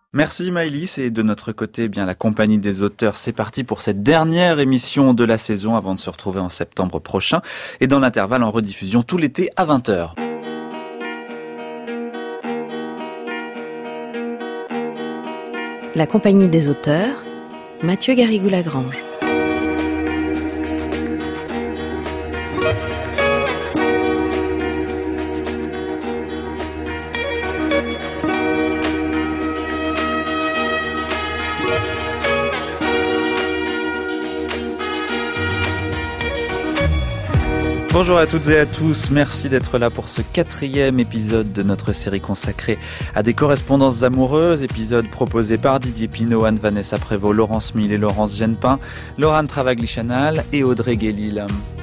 Merci Maëlys, et de notre côté, bien la compagnie des auteurs, c'est parti pour cette dernière émission de la saison avant de se retrouver en septembre prochain et dans l'intervalle en rediffusion tout l'été à 20h. La compagnie des auteurs, Mathieu Garrigou-Lagrange. Bonjour à toutes et à tous, merci d'être là pour ce 4e épisode de notre série consacrée à des correspondances amoureuses, épisode proposé par Didier Pinault, Anne-Vanessa Prévost, Laurence Mille et Laurence Genepin, Laurent Travagli-Chanal et Audrey Guélil.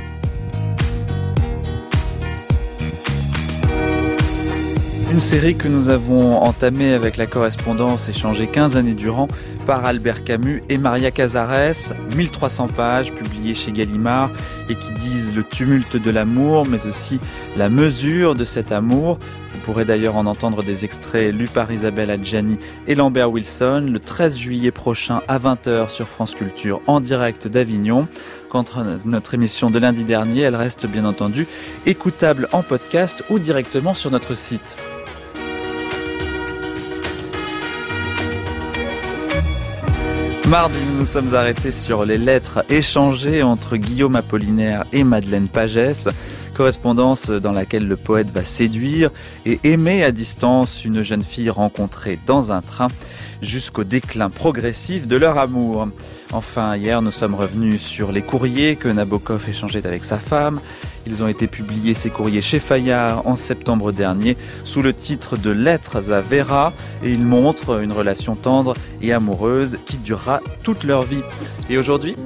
Une série que nous avons entamée avec la correspondance échangée 15 années durant par Albert Camus et Maria Casares, 1300 pages publiées chez Gallimard et qui disent le tumulte de l'amour mais aussi la mesure de cet amour. Vous pourrez d'ailleurs en entendre des extraits lus par Isabelle Adjani et Lambert Wilson le 13 juillet prochain à 20h sur France Culture en direct d'Avignon. Quant à notre émission de lundi dernier, elle reste bien entendu écoutable en podcast ou directement sur notre site. Mardi, nous nous sommes arrêtés sur les lettres échangées entre Guillaume Apollinaire et Madeleine Pagès, correspondance dans laquelle le poète va séduire et aimer à distance une jeune fille rencontrée dans un train jusqu'au déclin progressif de leur amour. Enfin, hier, nous sommes revenus sur les courriers que Nabokov échangeait avec sa femme. Ils ont été publiés, ces courriers, chez Fayard en septembre dernier, sous le titre de Lettres à Vera, et ils montrent une relation tendre et amoureuse qui durera toute leur vie. Et aujourd'hui,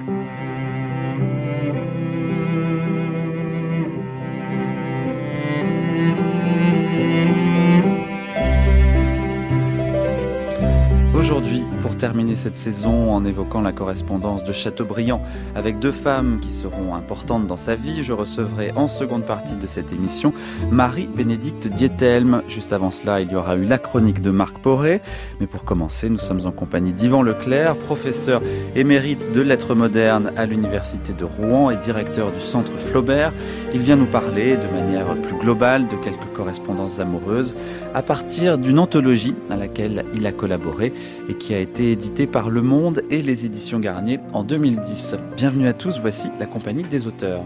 pour terminer cette saison en évoquant la correspondance de Chateaubriand avec deux femmes qui seront importantes dans sa vie, je recevrai en seconde partie de cette émission Marie-Bénédicte Diethelm. Juste avant cela, il y aura eu la chronique de Marc Poré. Mais pour commencer, nous sommes en compagnie d'Yvan Leclerc, professeur émérite de lettres modernes à l'université de Rouen et directeur du centre Flaubert. Il vient nous parler de manière plus globale de quelques correspondances amoureuses à partir d'une anthologie à laquelle il a collaboré et qui a été édité par Le Monde et les éditions Garnier en 2010. Bienvenue à tous, voici la compagnie des auteurs.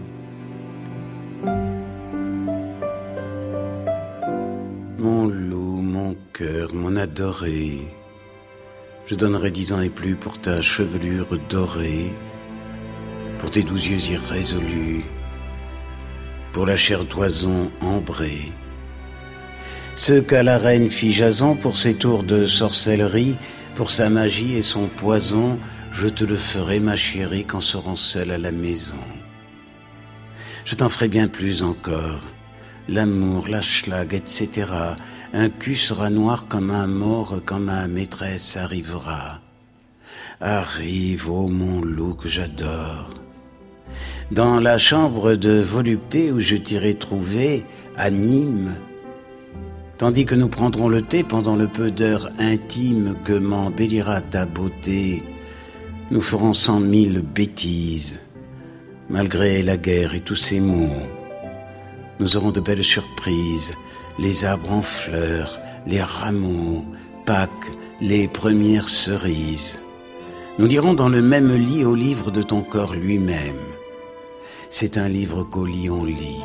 Mon loup, mon cœur, mon adoré, je donnerais 10 ans et plus pour ta chevelure dorée, pour tes doux yeux irrésolus, pour la chair d'oison ambrée. Ce qu'à la reine fit Jason pour ses tours de sorcellerie, pour sa magie et son poison, je te le ferai, ma chérie, quand serons seuls à la maison. Je t'en ferai bien plus encore. L'amour, la schlag, etc. Un cul sera noir comme un mort quand ma maîtresse arrivera. Arrive, ô mon loup que j'adore. Dans la chambre de volupté où je t'irai trouver, à Nîmes, tandis que nous prendrons le thé pendant le peu d'heures intimes que m'embellira ta beauté, nous ferons 100 000 bêtises, malgré la guerre et tous ses maux. Nous aurons de belles surprises, les arbres en fleurs, les rameaux, Pâques, les premières cerises. Nous lirons dans le même lit au livre de ton corps lui-même. C'est un livre qu'au lit on lit.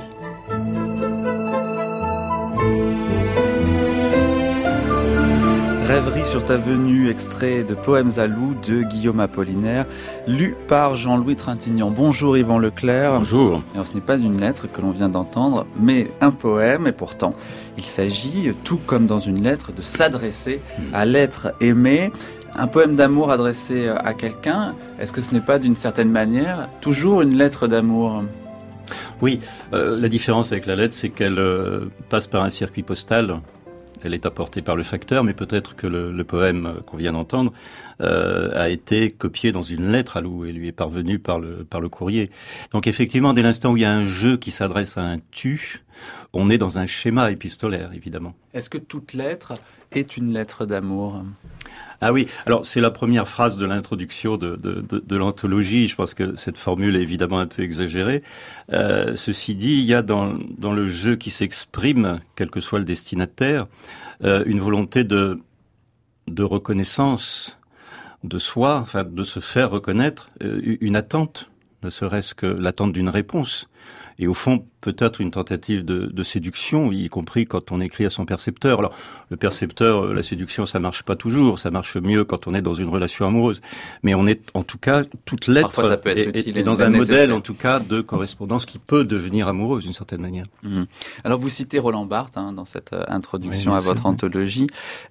Rêverie sur ta venue, extrait de Poèmes à loup de Guillaume Apollinaire, lu par Jean-Louis Trintignant. Bonjour Yvan Leclerc. Bonjour. Alors ce n'est pas une lettre que l'on vient d'entendre, mais un poème, et pourtant il s'agit, tout comme dans une lettre, de s'adresser à l'être aimé. Un poème d'amour adressé à quelqu'un, est-ce que ce n'est pas d'une certaine manière toujours une lettre d'amour ? Oui, la différence avec la lettre, c'est qu'elle passe par un circuit postal. Elle est apportée par le facteur, mais peut-être que le poème qu'on vient d'entendre a été copié dans une lettre à Lou et lui est parvenu par le courrier. Donc effectivement, dès l'instant où il y a un jeu qui s'adresse à un tu, on est dans un schéma épistolaire, évidemment. Est-ce que toute lettre est une lettre d'amour ? Ah oui, alors c'est la première phrase de l'introduction de l'anthologie. Je pense que cette formule est évidemment un peu exagérée. Ceci dit, il y a dans le jeu qui s'exprime, quel que soit le destinataire, une volonté de reconnaissance de soi, enfin de se faire reconnaître, une attente, ne serait-ce que l'attente d'une réponse. Et au fond, peut-être une tentative de séduction, y compris quand on écrit à son percepteur. Alors, le percepteur, la séduction, ça marche pas toujours. Ça marche mieux quand on est dans une relation amoureuse. Mais on est, en tout cas, toute lettre ça peut être utile est dans un modèle, en tout cas, de correspondance qui peut devenir amoureuse, d'une certaine manière. Mmh. Alors, vous citez Roland Barthes dans cette introduction oui, à votre anthologie.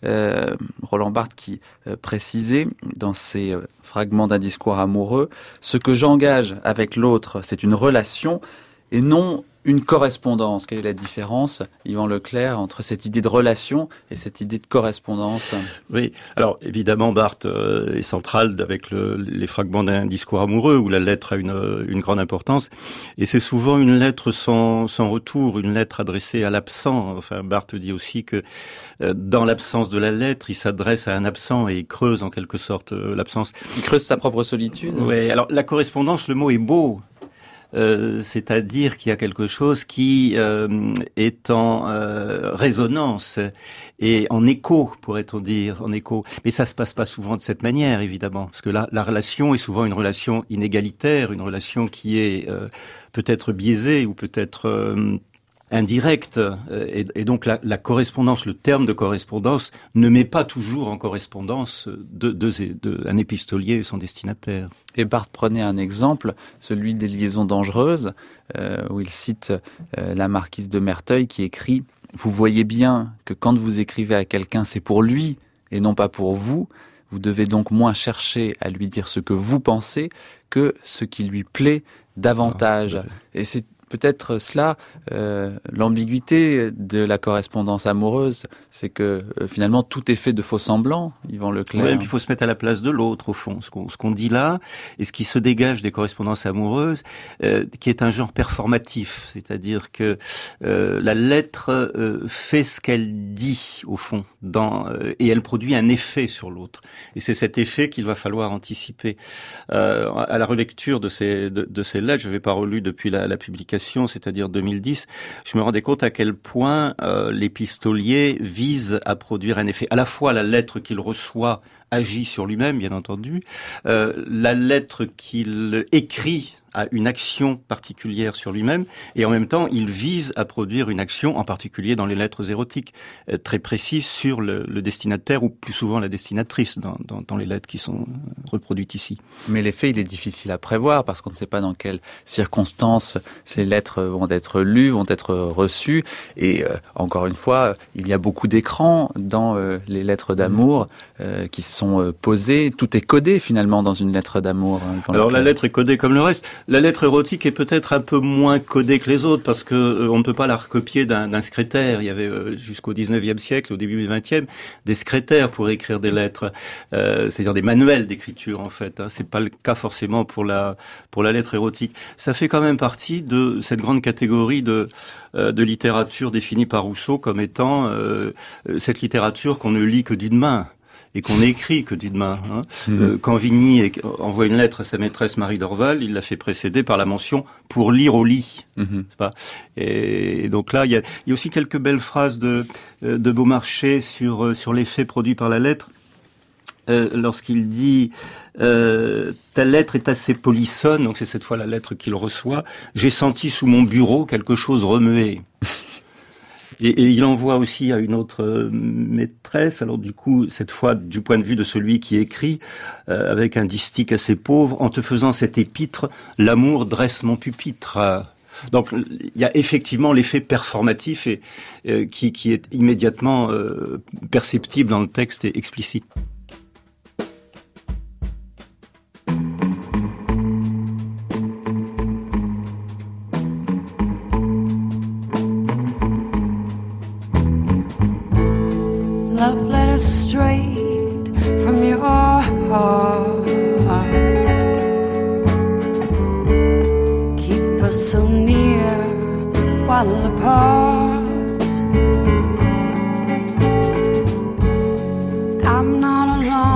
Roland Barthes qui précisait dans ses fragments d'un discours amoureux, « Ce que j'engage avec l'autre, c'est une relation et non une correspondance ». Quelle est la différence, Yvan Leclerc, entre cette idée de relation et cette idée de correspondance ? Oui, alors évidemment Barthes est central avec les fragments d'un discours amoureux où la lettre a une grande importance, et c'est souvent une lettre sans retour, une lettre adressée à l'absent. Enfin, Barthes dit aussi que dans l'absence de la lettre, il s'adresse à un absent et il creuse en quelque sorte l'absence. Il creuse sa propre solitude. Oui, alors la correspondance, le mot est beau. C'est-à-dire qu'il y a quelque chose qui est en résonance et en écho, pourrait-on dire, en écho. Mais ça se passe pas souvent de cette manière, évidemment, parce que la relation est souvent une relation inégalitaire, une relation qui est peut-être biaisée ou peut-être indirecte, et donc la correspondance, le terme de correspondance ne met pas toujours en correspondance un épistolier et son destinataire. Et Barthes prenait un exemple, celui des liaisons dangereuses, où il cite la marquise de Merteuil qui écrit « Vous voyez bien que quand vous écrivez à quelqu'un, c'est pour lui et non pas pour vous. Vous devez donc moins chercher à lui dire ce que vous pensez que ce qui lui plaît davantage. » Et c'est peut-être cela, l'ambiguïté de la correspondance amoureuse, c'est que finalement tout est fait de faux semblants, Yvan Leclerc. Oui, et puis il faut se mettre à la place de l'autre, au fond. Ce qu'on dit là, et ce qui se dégage des correspondances amoureuses, qui est un genre performatif, c'est-à-dire que la lettre fait ce qu'elle dit, au fond, et elle produit un effet sur l'autre. Et c'est cet effet qu'il va falloir anticiper. À la relecture de ces lettres, je n'avais pas relu depuis la publication, c'est-à-dire 2010, je me rendais compte à quel point l'épistolier vise à produire un effet. À la fois la lettre qu'il reçoit agit sur lui-même, bien entendu, la lettre qu'il écrit a une action particulière sur lui-même, et en même temps, il vise à produire une action, en particulier dans les lettres érotiques, très précise sur le destinataire, ou plus souvent la destinatrice, dans les lettres qui sont reproduites ici. Mais l'effet, il est difficile à prévoir, parce qu'on ne sait pas dans quelles circonstances ces lettres vont être lues, vont être reçues, et encore une fois, il y a beaucoup d'écrans dans les lettres d'amour qui sont posées. Tout est codé, finalement, dans une lettre d'amour. Alors, la lettre est codée comme le reste. La lettre érotique est peut-être un peu moins codée que les autres parce que on ne peut pas la recopier d'un secrétaire. Il y avait jusqu'au 19e siècle, au début du 20e, des secrétaires pour écrire des lettres, c'est-à-dire des manuels d'écriture en fait. C'est pas le cas forcément pour la lettre érotique. Ça fait quand même partie de cette grande catégorie de littérature définie par Rousseau comme étant cette littérature qu'on ne lit que d'une main. Et qu'on écrit que d'une main. Quand Vigny envoie une lettre à sa maîtresse Marie Dorval, il la fait précéder par la mention « pour lire au lit ». C'est pas. Et donc là, il y a aussi quelques belles phrases de Beaumarchais sur l'effet produit par la lettre. Lorsqu'il dit ta lettre est assez polissonne, donc c'est cette fois la lettre qu'il reçoit, j'ai senti sous mon bureau quelque chose remuer. Et il envoie aussi à une autre maîtresse, alors du coup, cette fois du point de vue de celui qui écrit, avec un distique assez pauvre, en te faisant cet épître, l'amour dresse mon pupitre. Donc il y a effectivement l'effet performatif et qui est immédiatement perceptible dans le texte et explicite. Love letters straight from your heart. Keep us so near while apart. I'm not alone.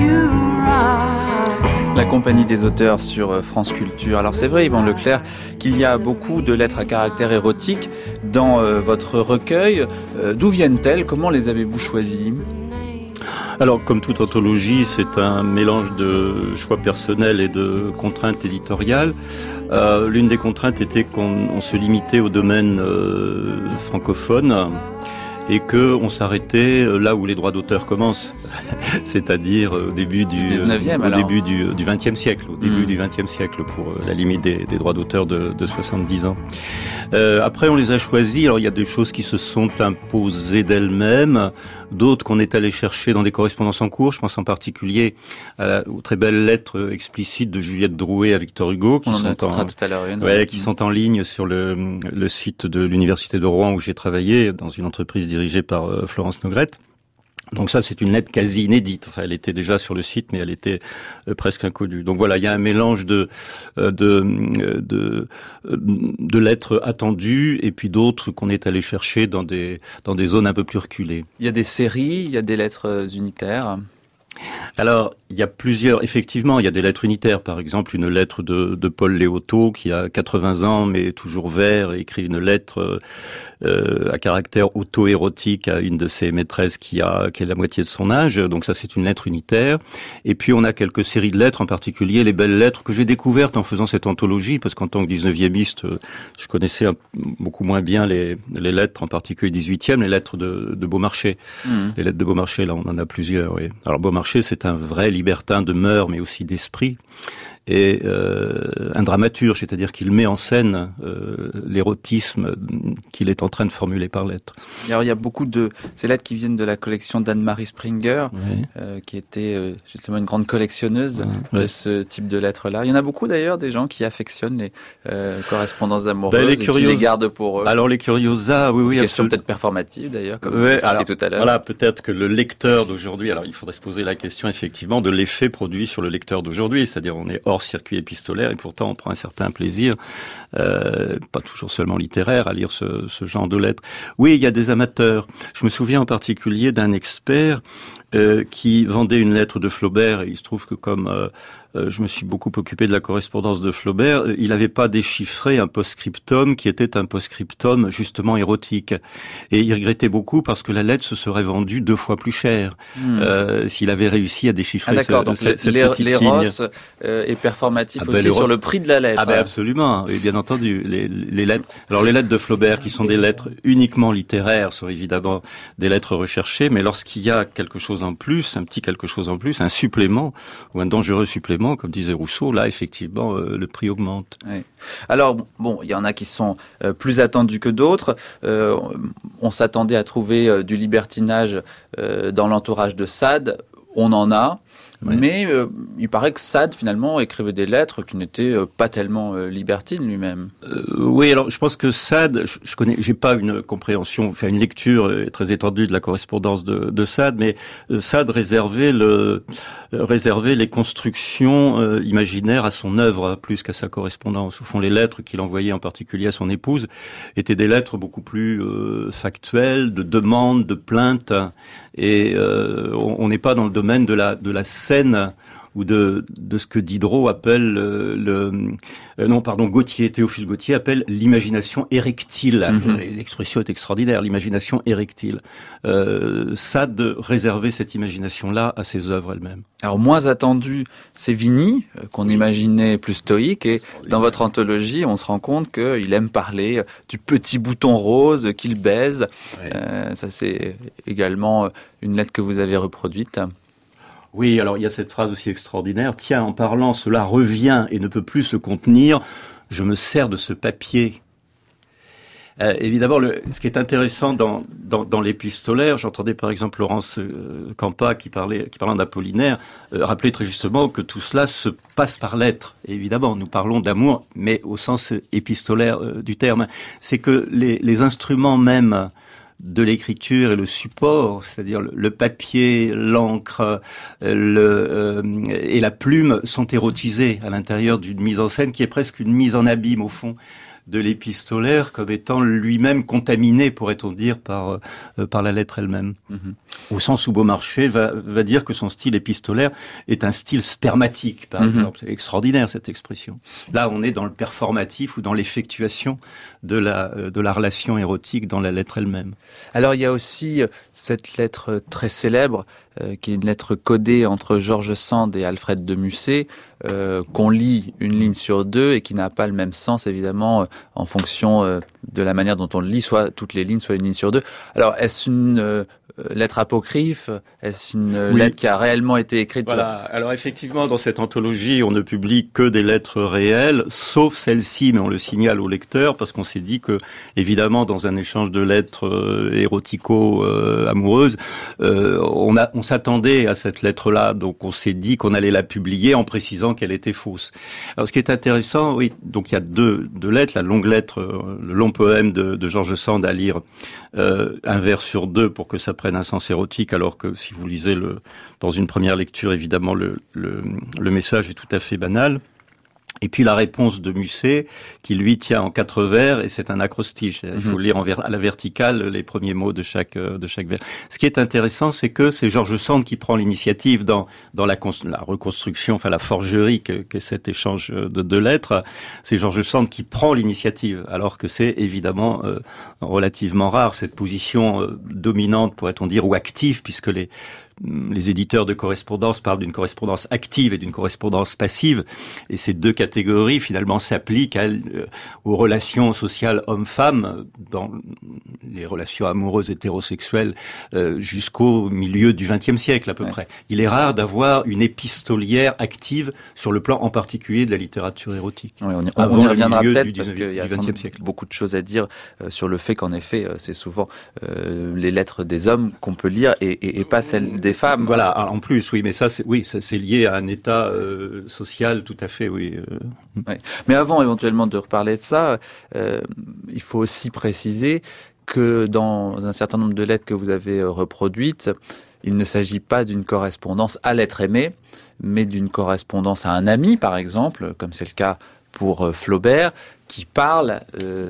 you right. La compagnie des auteurs sur France Culture. Alors c'est vrai, Yvan Leclerc, qu'il y a beaucoup de lettres à caractère érotique dans votre recueil. D'où viennent-elles? Comment les avez-vous choisies? Alors, comme toute anthologie, c'est un mélange de choix personnels et de contraintes éditoriales. L'une des contraintes était qu'on se limitait au domaine francophone et que on s'arrêtait là où les droits d'auteur commencent, c'est-à-dire au début du 19e, au début du 20e siècle, au début du 20e siècle pour la limite des droits d'auteur de 70 ans. Après, on les a choisis. Alors, il y a des choses qui se sont imposées d'elles-mêmes, d'autres qu'on est allé chercher dans des correspondances en cours. Je pense en particulier aux très belles lettres explicites de Juliette Drouet à Victor Hugo, qui sont en ligne sur le site de l'université de Rouen où j'ai travaillé, dans une entreprise dirigée par Florence Nogrette. Donc ça, c'est une lettre quasi inédite. Enfin, elle était déjà sur le site, mais elle était presque inconnue. Donc voilà, il y a un mélange de lettres attendues et puis d'autres qu'on est allé chercher dans des zones un peu plus reculées. Il y a des séries, il y a des lettres unitaires. Alors, il y a effectivement, il y a des lettres unitaires. Par exemple, une lettre de Paul Léoto, qui a 80 ans, mais toujours vert, et écrit une lettre à caractère auto-érotique à une de ses maîtresses qui est la moitié de son âge. Donc ça, c'est une lettre unitaire. Et puis, on a quelques séries de lettres, en particulier les belles lettres que j'ai découvertes en faisant cette anthologie, parce qu'en tant que 19e, je connaissais beaucoup moins bien les lettres, en particulier 18e, les lettres de Beaumarchais. Les lettres de Beaumarchais, là, on en a plusieurs, oui. Alors, Beaumarchais, c'est un vrai libertin de mœurs, mais aussi d'esprit. Et un dramaturge, c'est-à-dire qu'il met en scène l'érotisme qu'il est en train de formuler par lettres. Alors il y a beaucoup de ces lettres qui viennent de la collection d'Anne-Marie Springer, qui était justement une grande collectionneuse de ce type de lettres-là. Il y en a beaucoup d'ailleurs des gens qui affectionnent les correspondances amoureuses et qui les gardent pour eux. Alors les curiosas, oui. Une question peut-être performative d'ailleurs, comme vous expliquiez tout à l'heure. Voilà, peut-être que le lecteur d'aujourd'hui, alors il faudrait se poser la question effectivement de l'effet produit sur le lecteur d'aujourd'hui, c'est-à-dire on est hors circuit épistolaire et pourtant on prend un certain plaisir, pas toujours seulement littéraire, à lire ce genre de lettres. Oui, il y a des amateurs. Je me souviens en particulier d'un expert qui vendait une lettre de Flaubert, et il se trouve que comme je me suis beaucoup occupé de la correspondance de Flaubert, il n'avait pas déchiffré un post-scriptum qui était un post-scriptum justement érotique. Et il regrettait beaucoup parce que la lettre se serait vendue 2 fois plus cher s'il avait réussi à déchiffrer cette petite ligne. L'éros est performatif aussi sur le prix de la lettre. Ah ben absolument, et bien entendu. Les lettres. Alors les lettres de Flaubert, qui sont des lettres uniquement littéraires, sont évidemment des lettres recherchées, mais lorsqu'il y a quelque chose en plus, un petit quelque chose en plus, un supplément ou un dangereux supplément, comme disait Rousseau, là effectivement le prix augmente. Oui. Alors bon, il y en a qui sont plus attendus que d'autres. On s'attendait à trouver du libertinage dans l'entourage de Sade. On en a. Oui. Mais il paraît que Sade, finalement, écrivait des lettres qui n'étaient pas tellement libertines lui-même. Oui, alors je pense que Sade, j'ai pas une compréhension, enfin une lecture très étendue de la correspondance de Sade, mais Sade réservait les constructions imaginaires à son œuvre plus qu'à sa correspondance. Au fond, les lettres qu'il envoyait en particulier à son épouse étaient des lettres beaucoup plus factuelles, de demandes, de plaintes, et on n'est pas dans le domaine de la scène ou de ce que Diderot appelle Théophile Gautier appelle l'imagination érectile. L'expression est extraordinaire, l'imagination érectile. Sade réservait cette imagination-là à ses œuvres elles-mêmes. Alors moins attendu, c'est Vigny, qu'on imaginait plus stoïque, et dans votre anthologie, on se rend compte qu'il aime parler du petit bouton rose qu'il baise. Ça, c'est également une lettre que vous avez reproduite. Oui, alors il y a cette phrase aussi extraordinaire. Tiens, en parlant, cela revient et ne peut plus se contenir. Je me sers de ce papier. Évidemment, ce qui est intéressant dans l'épistolaire, j'entendais par exemple Laurence Campa qui parlant d'Apollinaire, rappeler très justement que tout cela se passe par lettres. Et évidemment, nous parlons d'amour, mais au sens épistolaire du terme. C'est que les instruments même de l'écriture et le support, c'est-à-dire le papier, l'encre et la plume sont érotisés à l'intérieur d'une mise en scène qui est presque une mise en abîme au fond de l'épistolaire comme étant lui-même contaminé, pourrait-on dire, par la lettre elle-même. Au sens où Beaumarchais va dire que son style épistolaire est un style spermatique, par exemple. C'est extraordinaire, cette expression. Là, on est dans le performatif ou dans l'effectuation de la relation érotique dans la lettre elle-même. Alors, il y a aussi cette lettre très célèbre, qui est une lettre codée entre George Sand et Alfred de Musset, qu'on lit une ligne sur deux et qui n'a pas le même sens, évidemment, en fonction de la manière dont on le lit, soit toutes les lignes, soit une ligne sur deux. Alors, est-ce une lettre apocryphe? Est-ce une lettre qui a réellement été écrite? Voilà. Alors effectivement, dans cette anthologie, on ne publie que des lettres réelles, sauf celle-ci, mais on le signale au lecteur parce qu'on s'est dit que, évidemment, dans un échange de lettres érotico-amoureuses, on s'attendait à cette lettre-là, donc on s'est dit qu'on allait la publier en précisant qu'elle était fausse. Alors ce qui est intéressant, oui, donc il y a deux lettres, la longue lettre, le long poème de George Sand à lire, un vers sur deux pour que ça prenne un sens érotique, alors que si vous lisez dans une première lecture, évidemment, le message est tout à fait banal. Et puis la réponse de Musset, qui lui tient en 4 vers, et c'est un acrostiche. Il faut lire à la verticale les premiers mots de chaque vers. Ce qui est intéressant, c'est que c'est George Sand qui prend l'initiative dans la reconstruction, enfin la forgerie qu'est cet échange de 2 lettres. C'est George Sand qui prend l'initiative, alors que c'est évidemment relativement rare, cette position dominante, pourrait-on dire, ou active, puisque les éditeurs de correspondance parlent d'une correspondance active et d'une correspondance passive, et ces 2 catégories finalement s'appliquent aux relations sociales hommes-femmes dans les relations amoureuses hétérosexuelles jusqu'au milieu du XXe siècle à peu près. Il est rare d'avoir une épistolière active sur le plan en particulier de la littérature érotique. Oui, on y reviendra peut-être parce qu'il y a beaucoup de choses à dire sur le fait qu'en effet c'est souvent les lettres des hommes qu'on peut lire et pas celles des femmes. Voilà, en plus, oui, mais ça c'est lié à un état social tout à fait, oui. Oui. Mais avant éventuellement de reparler de ça, il faut aussi préciser que dans un certain nombre de lettres que vous avez reproduites, il ne s'agit pas d'une correspondance à l'être aimé, mais d'une correspondance à un ami, par exemple, comme c'est le cas pour Flaubert, qui parle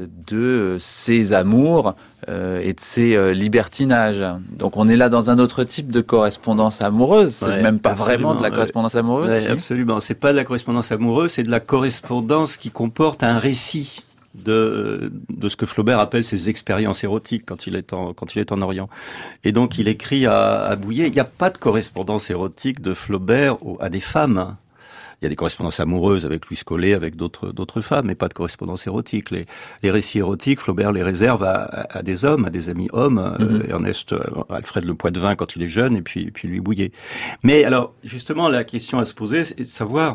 de ses amours et de ses libertinages. Donc on est là dans un autre type de correspondance amoureuse. C'est même pas vraiment de la correspondance amoureuse. Ouais, absolument. C'est pas de la correspondance amoureuse, c'est de la correspondance qui comporte un récit de ce que Flaubert appelle ses expériences érotiques quand il est en Orient. Et donc il écrit à Bouillet. Il n'y a pas de correspondance érotique de Flaubert à des femmes. Il y a des correspondances amoureuses avec Louise Collet, avec d'autres femmes, mais pas de correspondance érotique. Les récits érotiques, Flaubert les réserve à des hommes, à des amis hommes, Ernest, Alfred Le Poitvin quand il est jeune, et puis Louis Bouillet. Mais alors, justement, la question à se poser, c'est de savoir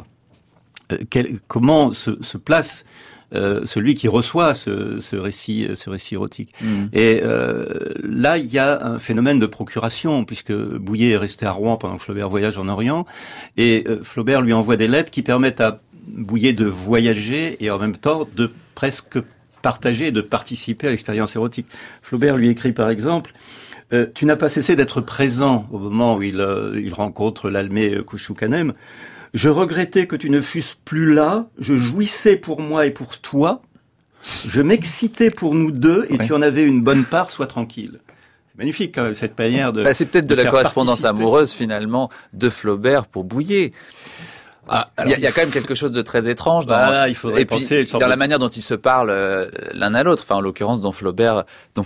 comment se place celui qui reçoit ce récit érotique. Et là, il y a un phénomène de procuration, puisque Bouillet est resté à Rouen pendant que Flaubert voyage en Orient, et Flaubert lui envoie des lettres qui permettent à Bouillet de voyager et en même temps de presque partager et de participer à l'expérience érotique. Flaubert lui écrit par exemple: tu n'as pas cessé d'être présent au moment où il rencontre l'Almé Kouchoukanem. Je regrettais que tu ne fusses plus là, je jouissais pour moi et pour toi, je m'excitais pour nous deux et tu en avais une bonne part, sois tranquille. C'est magnifique, cette manière de... c'est peut-être de la correspondance amoureuse, finalement, de Flaubert pour Bouillet. Il y a quand même quelque chose de très étrange dans, il faudrait penser dans la manière dont ils se parlent l'un à l'autre. Enfin, en l'occurrence, dont Flaubert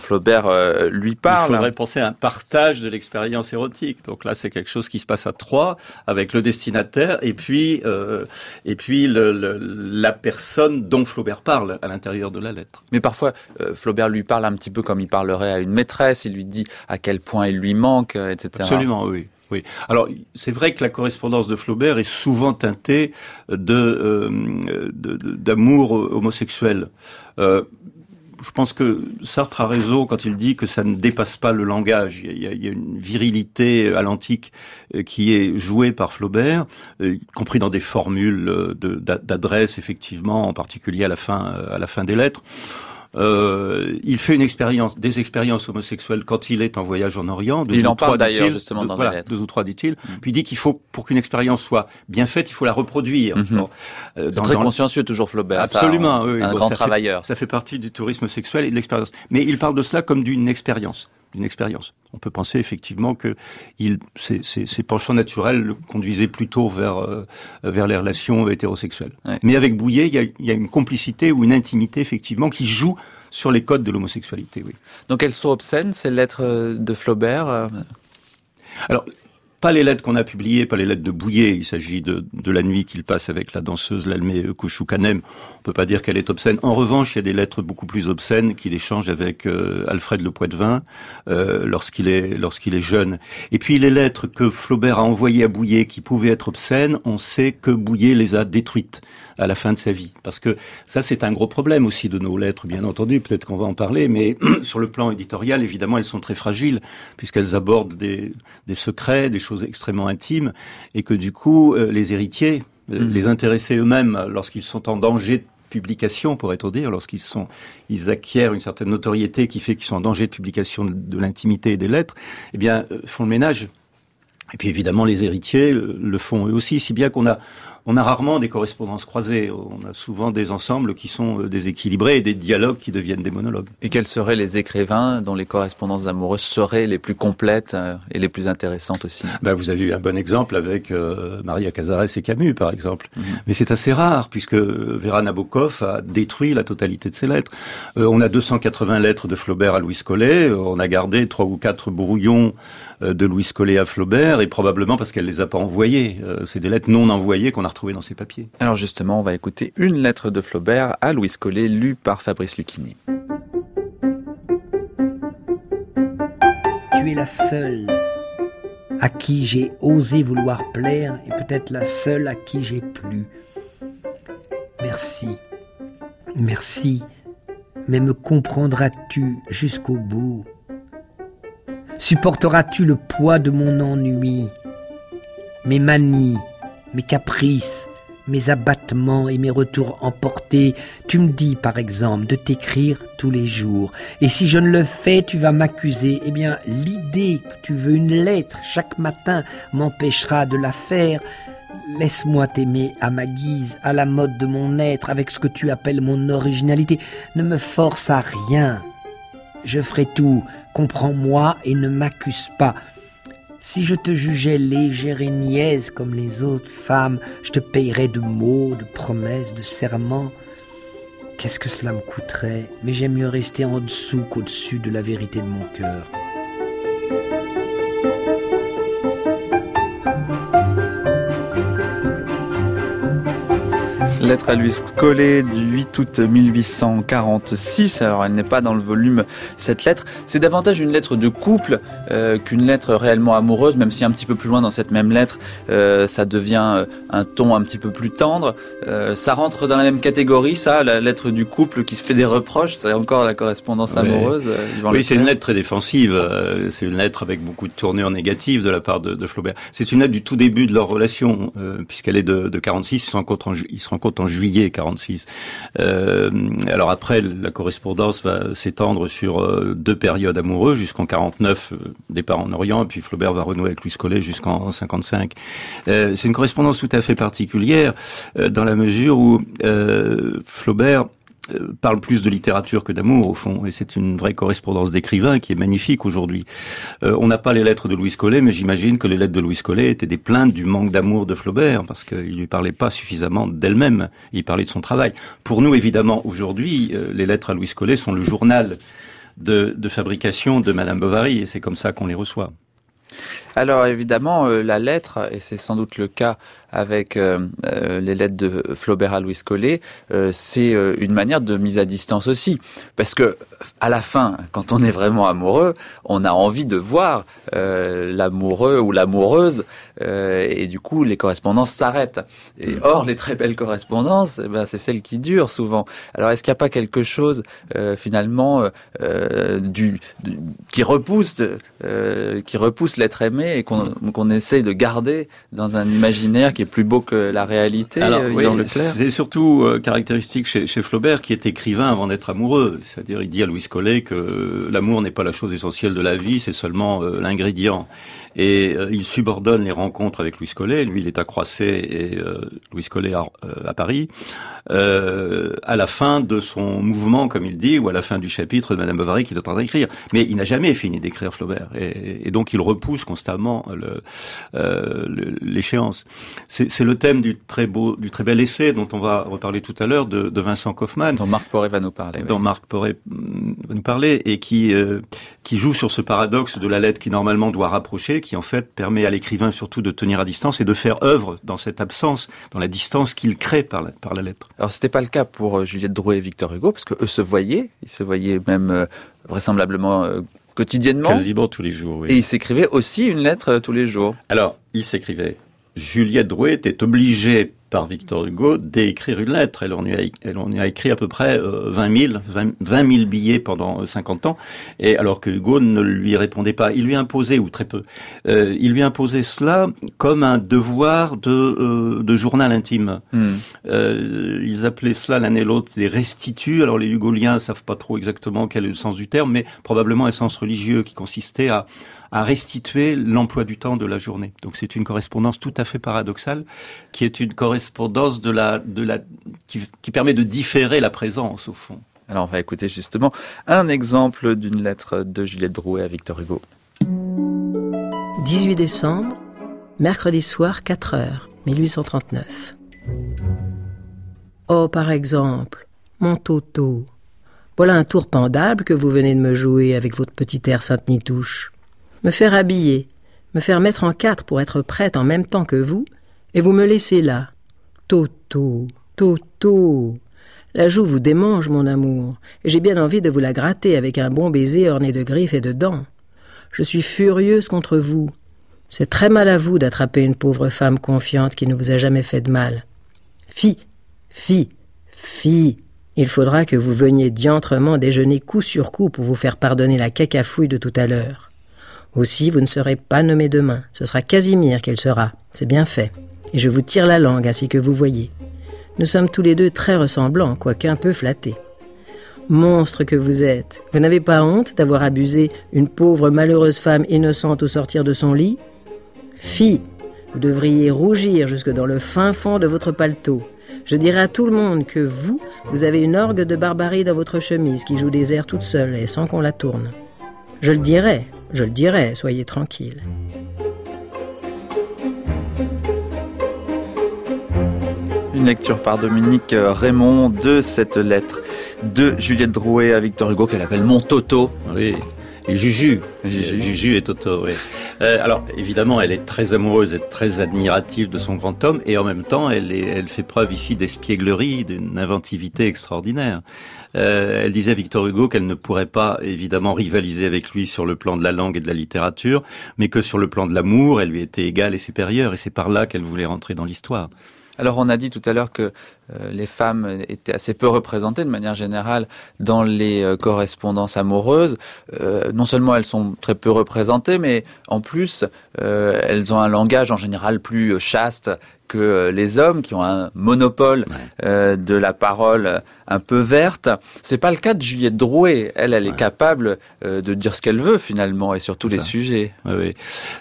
lui parle. Il faudrait penser à un partage de l'expérience érotique. Donc là, c'est quelque chose qui se passe à 3 avec le destinataire et puis la personne dont Flaubert parle à l'intérieur de la lettre. Mais parfois, Flaubert lui parle un petit peu comme il parlerait à une maîtresse. Il lui dit à quel point il lui manque, etc. Absolument, oui. Oui. Alors, c'est vrai que la correspondance de Flaubert est souvent teintée d'amour homosexuel. Je pense que Sartre a raison quand il dit que ça ne dépasse pas le langage. Il y a une virilité à l'antique qui est jouée par Flaubert, y compris dans des formules d'adresse, effectivement, en particulier à la fin des lettres. Il fait des expériences homosexuelles quand il est en voyage en Orient. Il en parle d'ailleurs justement dans les lettres. 2 ou 3 dit-il. Puis il dit qu'il faut, pour qu'une expérience soit bien faite, il faut la reproduire. Très consciencieux toujours Flaubert. Absolument, oui. Un grand travailleur. Ça fait partie du tourisme sexuel et de l'expérience. Mais il parle de cela comme d'une expérience. On peut penser effectivement que ses penchants naturels le conduisaient plutôt vers les relations hétérosexuelles. Ouais. Mais avec Bouillet, il y a une complicité ou une intimité effectivement qui joue sur les codes de l'homosexualité. Oui. Donc elles sont obscènes, ces lettres de Flaubert Alors, pas les lettres qu'on a publiées, pas les lettres de Bouillet. Il s'agit de la nuit qu'il passe avec la danseuse Lalmé Kouchoukanem. On peut pas dire qu'elle est obscène. En revanche, il y a des lettres beaucoup plus obscènes qu'il échange avec Alfred Le Poitvin lorsqu'il est jeune. Et puis les lettres que Flaubert a envoyées à Bouillet qui pouvaient être obscènes, on sait que Bouillet les a détruites à la fin de sa vie. Parce que ça, c'est un gros problème aussi de nos lettres, bien entendu. Peut-être qu'on va en parler, mais sur le plan éditorial, évidemment, elles sont très fragiles puisqu'elles abordent des secrets, des choses extrêmement intimes, et que du coup, les héritiers, les intéressés eux-mêmes, lorsqu'ils sont en danger de publication, pourrait-on dire, ils acquièrent une certaine notoriété qui fait qu'ils sont en danger de publication de l'intimité et des lettres, eh bien, font le ménage. Et puis évidemment, les héritiers le font eux aussi, si bien qu'on a rarement des correspondances croisées. On a souvent des ensembles qui sont déséquilibrés et des dialogues qui deviennent des monologues. Et quels seraient les écrivains dont les correspondances amoureuses seraient les plus complètes et les plus intéressantes aussi ? Vous avez eu un bon exemple avec Maria Casares et Camus, par exemple. Mais c'est assez rare, puisque Vera Nabokov a détruit la totalité de ses lettres. On a 280 lettres de Flaubert à Louis Collet. On a gardé 3 ou 4 brouillons de Louis Collet à Flaubert, et probablement parce qu'elle les a pas envoyés. C'est des lettres non envoyées qu'on a retrouvées dans ses papiers. Alors justement, on va écouter une lettre de Flaubert à Louis Collet, lue par Fabrice Lucchini. Tu es la seule à qui j'ai osé vouloir plaire, et peut-être la seule à qui j'ai plu. Merci, mais me comprendras-tu jusqu'au bout ? Supporteras-tu le poids de mon ennui, mes manies, mes caprices, mes abattements et mes retours emportés? Tu me dis, par exemple, de t'écrire tous les jours. Et si je ne le fais, tu vas m'accuser. Eh bien, l'idée que tu veux une lettre chaque matin m'empêchera de la faire. Laisse-moi t'aimer à ma guise, à la mode de mon être, avec ce que tu appelles mon originalité. Ne me force à rien. Je ferai tout, comprends-moi et ne m'accuse pas. Si je te jugeais légère et niaise comme les autres femmes, je te payerais de mots, de promesses, de serments. Qu'est-ce que cela me coûterait ? Mais j'aime mieux rester en dessous qu'au-dessus de la vérité de mon cœur. Lettre à Louis Collet du 8 août 1846. Alors elle n'est pas dans le volume, cette lettre. C'est davantage une lettre de couple qu'une lettre réellement amoureuse, même si un petit peu plus loin dans cette même lettre, ça devient un ton un petit peu plus tendre. Ça rentre dans la même catégorie, ça, la lettre du couple qui se fait des reproches. C'est encore la correspondance amoureuse. Oui, c'est une lettre très défensive. C'est une lettre avec beaucoup de tournures négatives de la part de Flaubert. C'est une lettre du tout début de leur relation, puisqu'elle est de 46. Ils se rencontrent en juillet 46. Alors après, la correspondance va s'étendre sur 2 périodes amoureuses, jusqu'en 49, départ en Orient, et puis Flaubert va renouer avec Louis Collet jusqu'en 55. C'est une correspondance tout à fait particulière, dans la mesure où Flaubert parle plus de littérature que d'amour, au fond, et c'est une vraie correspondance d'écrivain qui est magnifique aujourd'hui. On n'a pas les lettres de Louis Collet, mais j'imagine que les lettres de Louis Collet étaient des plaintes du manque d'amour de Flaubert, parce qu'il lui parlait pas suffisamment d'elle-même, il parlait de son travail. Pour nous, évidemment, aujourd'hui, les lettres à Louis Collet sont le journal de fabrication de Madame Bovary, et c'est comme ça qu'on les reçoit. Alors évidemment, la lettre, et c'est sans doute le cas avec les lettres de Flaubert à Louis Collet, c'est une manière de mise à distance aussi. Parce que à la fin, quand on est vraiment amoureux, on a envie de voir l'amoureux ou l'amoureuse, et du coup les correspondances s'arrêtent. Et or, les très belles correspondances, c'est celles qui durent souvent. Alors est-ce qu'il n'y a pas quelque chose finalement qui repousse l'être aimé et qu'on essaie de garder dans un imaginaire qui qui est plus beau que la réalité. Alors, oui, dans Leclerc. C'est surtout caractéristique chez Flaubert, qui est écrivain avant d'être amoureux. C'est-à-dire, il dit à Louise Collet que l'amour n'est pas la chose essentielle de la vie, c'est seulement l'ingrédient. Et il subordonne les rencontres avec Louise Collet. Lui, il est à Croisset et Louise Collet à Paris. À la fin de son mouvement, comme il dit, ou à la fin du chapitre de Madame Bovary qu'il est en train d'écrire. Mais il n'a jamais fini d'écrire Flaubert. Et donc, il repousse constamment l'échéance. C'est le thème du très bel essai dont on va reparler tout à l'heure de Vincent Kaufmann. Dont Marc Poré va nous parler. Dont Marc Poré va nous parler et qui joue sur ce paradoxe de la lettre qui normalement doit rapprocher, qui en fait permet à l'écrivain surtout de tenir à distance et de faire œuvre dans cette absence, dans la distance qu'il crée par la lettre. Alors c'était pas le cas pour Juliette Drouet et Victor Hugo, parce que eux se voyaient, ils se voyaient même vraisemblablement quotidiennement. Quasiment tous les jours, oui. Et ils s'écrivaient aussi une lettre tous les jours. Alors, ils s'écrivaient. Juliette Drouet était obligée par Victor Hugo d'écrire une lettre. Elle en y a écrit à peu près 20 000 billets pendant 50 ans, et alors que Hugo ne lui répondait pas. Il lui imposait, ou très peu, il lui imposait cela comme un devoir de journal intime. Ils appelaient cela l'un et l'autre des restituts. Alors les hugoliens savent pas trop exactement quel est le sens du terme, mais probablement un sens religieux qui consistait à restituer l'emploi du temps de la journée. Donc c'est une correspondance tout à fait paradoxale, qui est une correspondance qui permet de différer la présence au fond. Alors on va écouter justement un exemple d'une lettre de Juliette Drouet à Victor Hugo. 18 décembre, mercredi soir, 4h, 1839. Oh, par exemple, mon Toto, voilà un tour pendable que vous venez de me jouer avec votre petit air Sainte-Nitouche. Me faire habiller, me faire mettre en quatre pour être prête en même temps que vous, et vous me laissez là. Toto, Toto. La joue vous démange, mon amour, et j'ai bien envie de vous la gratter avec un bon baiser orné de griffes et de dents. Je suis furieuse contre vous. C'est très mal à vous d'attraper une pauvre femme confiante qui ne vous a jamais fait de mal. Fi, il faudra que vous veniez diantrement déjeuner coup sur coup pour vous faire pardonner la cacafouille de tout à l'heure. Aussi, vous ne serez pas nommé demain. Ce sera Casimir qu'elle sera. C'est bien fait. Et je vous tire la langue, ainsi que vous voyez. Nous sommes tous les deux très ressemblants, quoique un peu flattés. Monstre que vous êtes. Vous n'avez pas honte d'avoir abusé une pauvre malheureuse femme innocente au sortir de son lit ? Fi, vous devriez rougir jusque dans le fin fond de votre paletot. Je dirai à tout le monde que vous avez une orgue de barbarie dans votre chemise qui joue des airs toute seule et sans qu'on la tourne. Je le dirai, soyez tranquille. Une lecture par Dominique Raymond de cette lettre de Juliette Drouet à Victor Hugo qu'elle appelle Mon Toto. Oui, et Juju et Toto, oui. Alors, évidemment, elle est très amoureuse et très admirative de son grand homme, et en même temps, elle fait preuve ici d'espièglerie, d'une inventivité extraordinaire. Elle disait à Victor Hugo qu'elle ne pourrait pas, évidemment, rivaliser avec lui sur le plan de la langue et de la littérature, mais que sur le plan de l'amour, elle lui était égale et supérieure, et c'est par là qu'elle voulait rentrer dans l'histoire. Alors on a dit tout à l'heure que les femmes étaient assez peu représentées de manière générale dans les correspondances amoureuses. Non seulement elles sont très peu représentées, mais en plus elles ont un langage en général plus chaste que les hommes, qui ont un monopole de la parole un peu verte. C'est pas le cas de Juliette Drouet. Elle est capable de dire ce qu'elle veut finalement, et sur tous les sujets. Oui.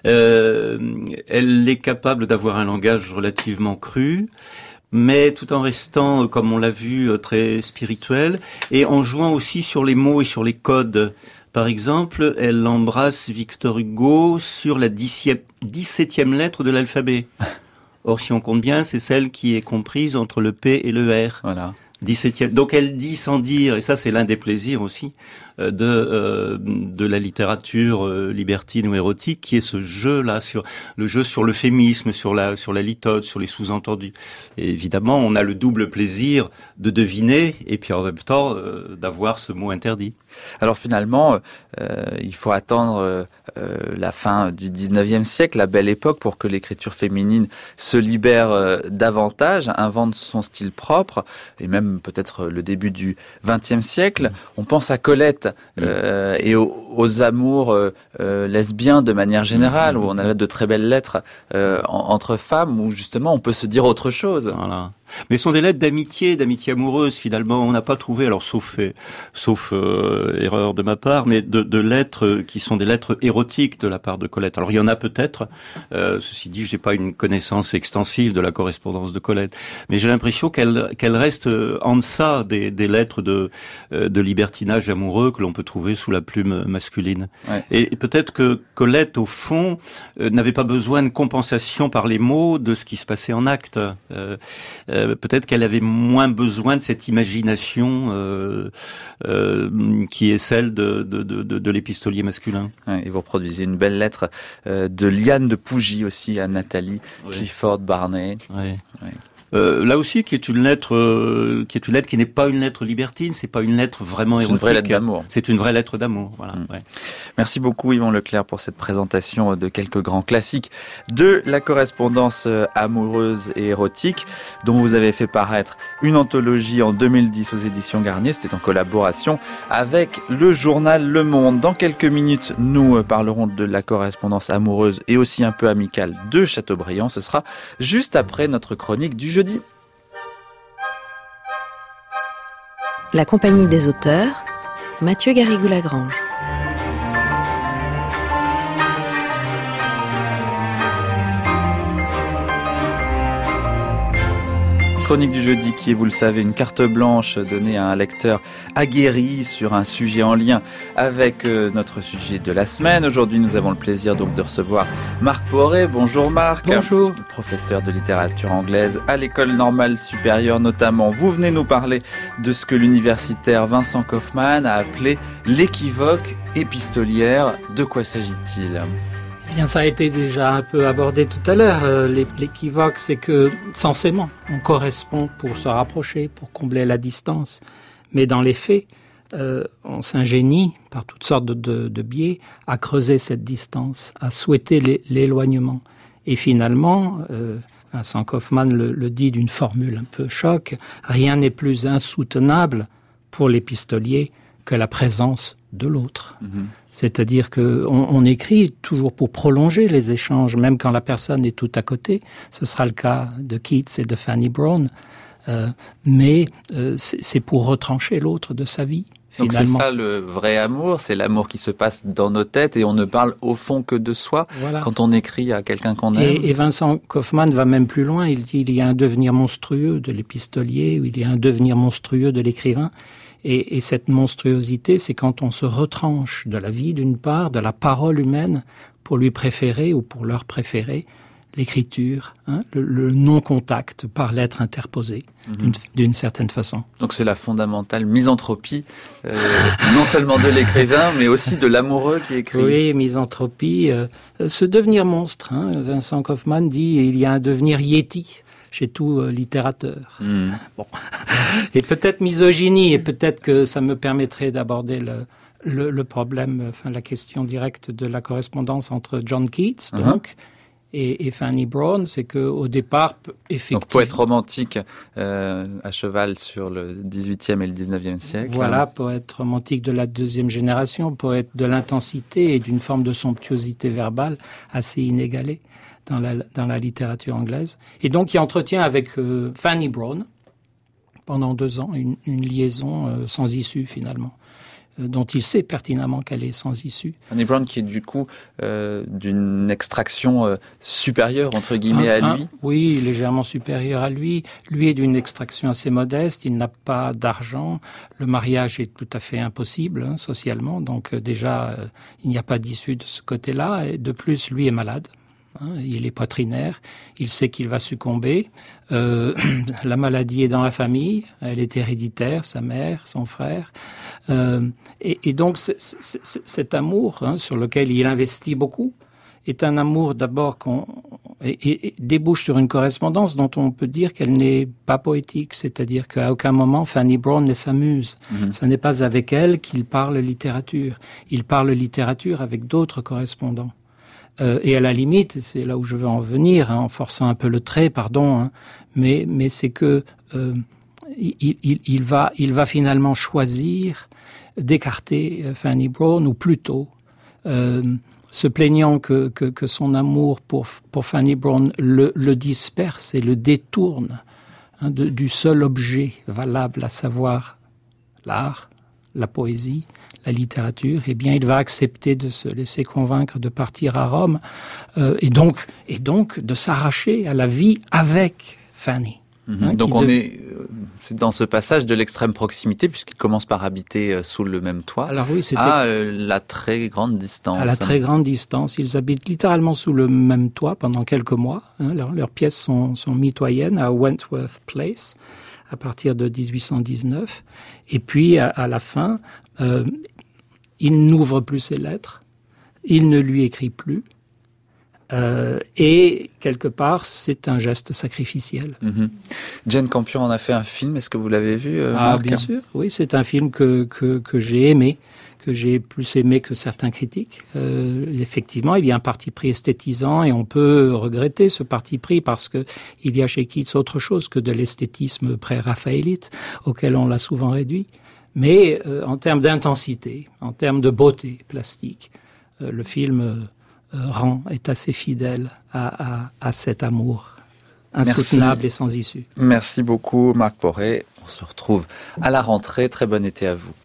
Elle est capable d'avoir un langage relativement cru, mais tout en restant, comme on l'a vu, très spirituel, et en jouant aussi sur les mots et sur les codes. Par exemple, elle embrasse Victor Hugo sur la 17e lettre de l'alphabet. Or, si on compte bien, c'est celle qui est comprise entre le P et le R. Voilà. 17e. Donc elle dit sans dire, et ça c'est l'un des plaisirs aussi de la littérature libertine ou érotique, qui est ce jeu-là, sur l'euphémisme, sur la litote, sur les sous-entendus. Et évidemment, on a le double plaisir de deviner et puis en même temps d'avoir ce mot interdit. Alors finalement, il faut attendre la fin du 19e siècle, la belle époque, pour que l'écriture féminine se libère davantage, invente son style propre, et même peut-être le début du 20e siècle. On pense à Colette, Colette et aux amours lesbiens de manière générale, où on a là de très belles lettres entre femmes, où justement on peut se dire autre chose. Voilà. Mais ce sont des lettres d'amitié amoureuse finalement. On n'a pas trouvé, alors sauf erreur de ma part, mais de lettres qui sont des lettres érotiques de la part de Colette. Alors il y en a peut-être. Ceci dit, je n'ai pas une connaissance extensive de la correspondance de Colette, mais j'ai l'impression qu'elle reste en deçà des lettres de libertinage amoureux que l'on peut trouver sous la plume masculine. Ouais. Et peut-être que Colette, au fond, n'avait pas besoin de compensation par les mots de ce qui se passait en acte. Peut-être qu'elle avait moins besoin de cette imagination qui est celle de l'épistolier masculin. Ouais, et vous produisez une belle lettre de Liane de Pougy aussi à Nathalie Clifford Barney. Ouais. Ouais. Là aussi, qui est une lettre qui n'est pas une lettre libertine, c'est pas une lettre vraiment érotique. C'est une vraie lettre d'amour. C'est une vraie lettre d'amour, voilà. Ouais. Merci beaucoup Yvon Leclerc pour cette présentation de quelques grands classiques de la correspondance amoureuse et érotique, dont vous avez fait paraître une anthologie en 2010 aux éditions Garnier. C'était en collaboration avec le journal Le Monde. Dans quelques minutes, nous parlerons de la correspondance amoureuse et aussi un peu amicale de Chateaubriand. Ce sera juste après notre chronique du jeudi. La compagnie des auteurs, Mathieu Garrigou-Lagrange. Chronique du jeudi qui est, vous le savez, une carte blanche donnée à un lecteur aguerri sur un sujet en lien avec notre sujet de la semaine. Aujourd'hui, nous avons le plaisir donc de recevoir Marc Poré. Bonjour Marc. Bonjour. Professeur de littérature anglaise à l'École normale supérieure notamment. Vous venez nous parler de ce que l'universitaire Vincent Kaufmann a appelé l'équivoque épistolière. De quoi s'agit-il ? Eh bien, ça a été déjà un peu abordé tout à l'heure. L'équivoque, c'est que, censément, on correspond pour se rapprocher, pour combler la distance. Mais dans les faits, on s'ingénie, par toutes sortes de biais, à creuser cette distance, à souhaiter l'éloignement. Et finalement, Vincent Kaufmann le dit d'une formule un peu choc, rien n'est plus insoutenable pour l'épistolier que la présence de l'autre. Mmh. C'est-à-dire qu'on écrit toujours pour prolonger les échanges, même quand la personne est tout à côté. Ce sera le cas de Keats et de Fanny Brown. Mais c'est pour retrancher l'autre de sa vie, finalement. Donc c'est ça le vrai amour, c'est l'amour qui se passe dans nos têtes et on ne parle au fond que de soi, voilà, quand on écrit à quelqu'un qu'on aime. Et Vincent Kaufmann va même plus loin, il dit il y a un devenir monstrueux de l'épistolier, ou il y a un devenir monstrueux de l'écrivain. Et cette monstruosité, c'est quand on se retranche de la vie, d'une part, de la parole humaine, pour lui préférer ou pour leur préférer l'écriture, le non-contact par lettre interposée, d'une certaine façon. Donc c'est la fondamentale misanthropie, non seulement de l'écrivain, mais aussi de l'amoureux qui écrit. Oui, misanthropie, ce devenir monstre. Vincent Kaufmann dit il y a un devenir yéti chez tout littérateur. Bon. Et peut-être misogynie, et peut-être que ça me permettrait d'aborder le problème, enfin la question directe de la correspondance entre John Keats, donc, et Fanny Brown, c'est qu'au départ, effectivement... Donc poète romantique à cheval sur le XVIIIe et le XIXe siècle. Voilà, poète romantique de la deuxième génération, poète de l'intensité et d'une forme de somptuosité verbale assez inégalée dans la littérature anglaise. Et donc, il entretient avec Fanny Brown, pendant 2 ans, une liaison sans issue, finalement, dont il sait pertinemment qu'elle est sans issue. Fanny Brown qui est du coup d'une extraction supérieure, entre guillemets, à lui. Oui, légèrement supérieure à lui. Lui est d'une extraction assez modeste, il n'a pas d'argent, le mariage est tout à fait impossible, socialement, donc déjà, il n'y a pas d'issue de ce côté-là, et de plus, lui est malade. Il est poitrinaire, il sait qu'il va succomber. La maladie est dans la famille, elle est héréditaire, sa mère, son frère. Et donc cet amour sur lequel il investit beaucoup est un amour d'abord et débouche sur une correspondance dont on peut dire qu'elle n'est pas poétique, c'est-à-dire qu'à aucun moment Fanny Brown ne s'amuse. Ce n'est pas avec elle qu'il parle littérature. Il parle littérature avec d'autres correspondants. Et à la limite, c'est là où je veux en venir, en forçant un peu le trait, mais c'est que il va finalement choisir d'écarter Fanny Brawne, ou plutôt se plaignant que son amour pour Fanny Brawne le disperse et le détourne du seul objet valable, à savoir l'art, la poésie, la littérature, eh bien, il va accepter de se laisser convaincre de partir à Rome et donc de s'arracher à la vie avec Fanny. Donc c'est dans ce passage de l'extrême proximité, puisqu'ils commencent par habiter sous le même toit, alors oui, à la très grande distance. À la très grande distance. Ils habitent littéralement sous le même toit pendant quelques mois. Leurs pièces sont mitoyennes à Wentworth Place à partir de 1819. Et puis, à la fin, il n'ouvre plus ses lettres, il ne lui écrit plus. Et quelque part, c'est un geste sacrificiel. Jane Campion en a fait un film. Est-ce que vous l'avez vu, Marc ? Bien sûr. Oui, c'est un film que j'ai aimé, que j'ai plus aimé que certains critiques. Effectivement, il y a un parti pris esthétisant et on peut regretter ce parti pris parce que il y a chez Keats autre chose que de l'esthétisme pré-raphaélite auquel on l'a souvent réduit. Mais en termes d'intensité, en termes de beauté plastique, le film est assez fidèle à cet amour insoutenable et sans issue. Merci beaucoup Marc Poré. On se retrouve à la rentrée. Très bon été à vous.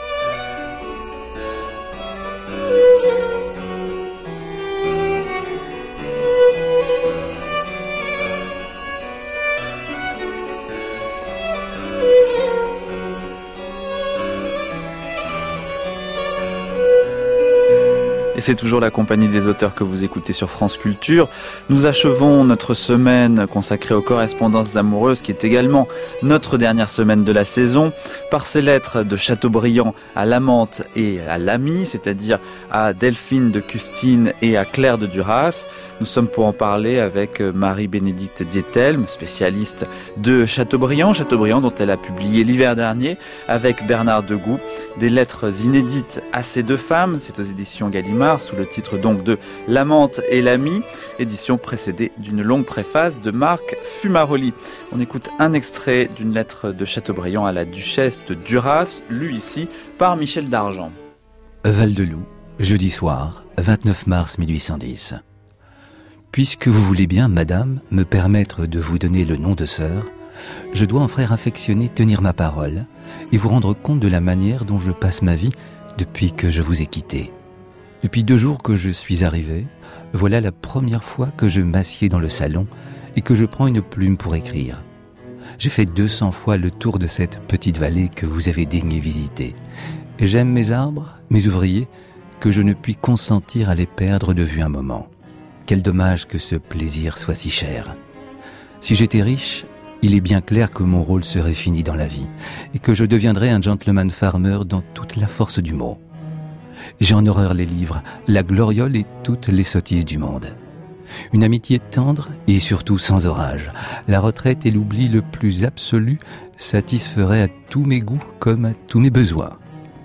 Et c'est toujours la compagnie des auteurs que vous écoutez sur France Culture. Nous achevons notre semaine consacrée aux correspondances amoureuses, qui est également notre dernière semaine de la saison, par ces lettres de Chateaubriand à l'amante et à l'amie, c'est-à-dire à Delphine de Custine et à Claire de Duras. Nous sommes pour en parler avec Marie-Bénédicte Diethelm, spécialiste de Chateaubriand dont elle a publié l'hiver dernier avec Bernard Degout des lettres inédites à ces deux femmes. C'est aux éditions Gallimard sous le titre donc de L'amante et l'amie, édition précédée d'une longue préface de Marc Fumaroli. On écoute un extrait d'une lettre de Chateaubriand à la duchesse de Duras, lue ici par Michel Dargent. Val-de-Loup, jeudi soir, 29 mars 1810. Puisque vous voulez bien, madame, me permettre de vous donner le nom de sœur, je dois en frère affectionné tenir ma parole et vous rendre compte de la manière dont je passe ma vie depuis que je vous ai quitté. Depuis 2 jours que je suis arrivé, voilà la première fois que je m'assieds dans le salon et que je prends une plume pour écrire. J'ai fait 200 fois le tour de cette petite vallée que vous avez daigné visiter. Et j'aime mes arbres, mes ouvriers, que je ne puis consentir à les perdre de vue un moment. Quel dommage que ce plaisir soit si cher. Si j'étais riche, il est bien clair que mon rôle serait fini dans la vie et que je deviendrais un gentleman farmer dans toute la force du mot. J'ai en horreur les livres, la gloriole et toutes les sottises du monde. Une amitié tendre et surtout sans orage, la retraite et l'oubli le plus absolu satisferaient à tous mes goûts comme à tous mes besoins.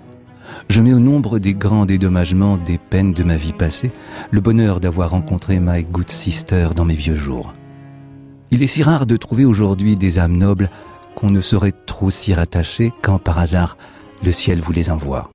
Je mets au nombre des grands dédommagements des peines de ma vie passée le bonheur d'avoir rencontré my good sister dans mes vieux jours. Il est si rare de trouver aujourd'hui des âmes nobles qu'on ne saurait trop s'y rattacher quand par hasard le ciel vous les envoie.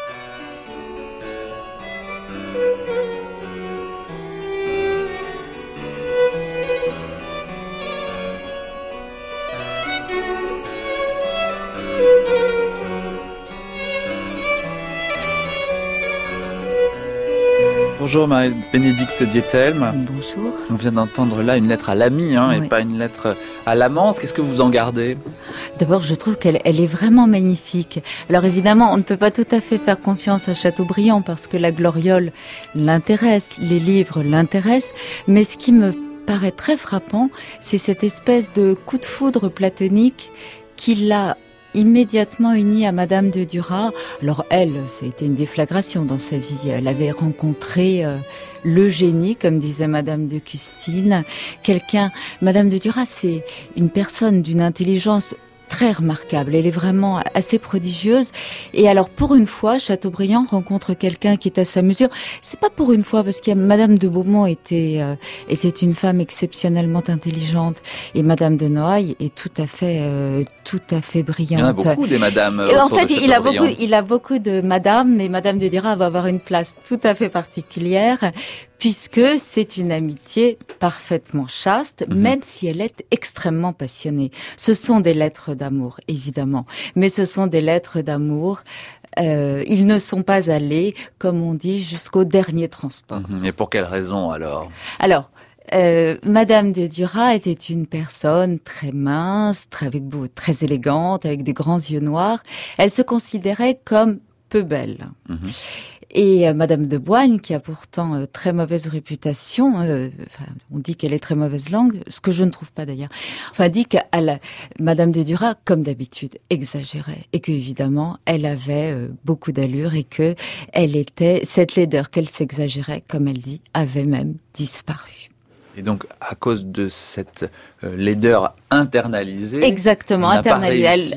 Bonjour Marie-Bénédicte Diethelm. Bonjour. On vient d'entendre là une lettre à l'amie Oui. et pas une lettre à l'amante. Qu'est-ce que vous en gardez ? D'abord, je trouve qu'elle est vraiment magnifique. Alors évidemment, on ne peut pas tout à fait faire confiance à Chateaubriand parce que la gloriole l'intéresse, les livres l'intéressent, mais ce qui me paraît très frappant, c'est cette espèce de coup de foudre platonique qui l'a immédiatement unie à Madame de Duras. Alors elle, ça a été une déflagration dans sa vie. Elle avait rencontré le génie, comme disait Madame de Custine. Madame de Duras, c'est une personne d'une intelligence très remarquable. Elle est vraiment assez prodigieuse. Et alors, pour une fois, Chateaubriand rencontre quelqu'un qui est à sa mesure. C'est pas pour une fois, parce que Madame de Beaumont était une femme exceptionnellement intelligente, et Madame de Noailles est tout à fait brillante. Il y en a beaucoup des madames. En fait, il a beaucoup de madames, mais Madame de Duras va avoir une place tout à fait particulière, puisque c'est une amitié parfaitement chaste, même si elle est extrêmement passionnée. Ce sont des lettres d'amour, évidemment, mais ce sont des lettres d'amour. Ils ne sont pas allés, comme on dit, jusqu'au dernier transport. Et pour quelle raison alors ? Madame de Duras était une personne très mince, très élégante, avec des grands yeux noirs. Elle se considérait comme peu belle. Et Madame de Boigne, qui a pourtant très mauvaise réputation, on dit qu'elle est très mauvaise langue, ce que je ne trouve pas d'ailleurs, dit que Madame de Duras, comme d'habitude, exagérait, et que évidemment, elle avait beaucoup d'allure, et que cette laideur qu'elle s'exagérait, comme elle dit, avait même disparu. Et donc, à cause de cette laideur internalisée... Exactement, internalisée.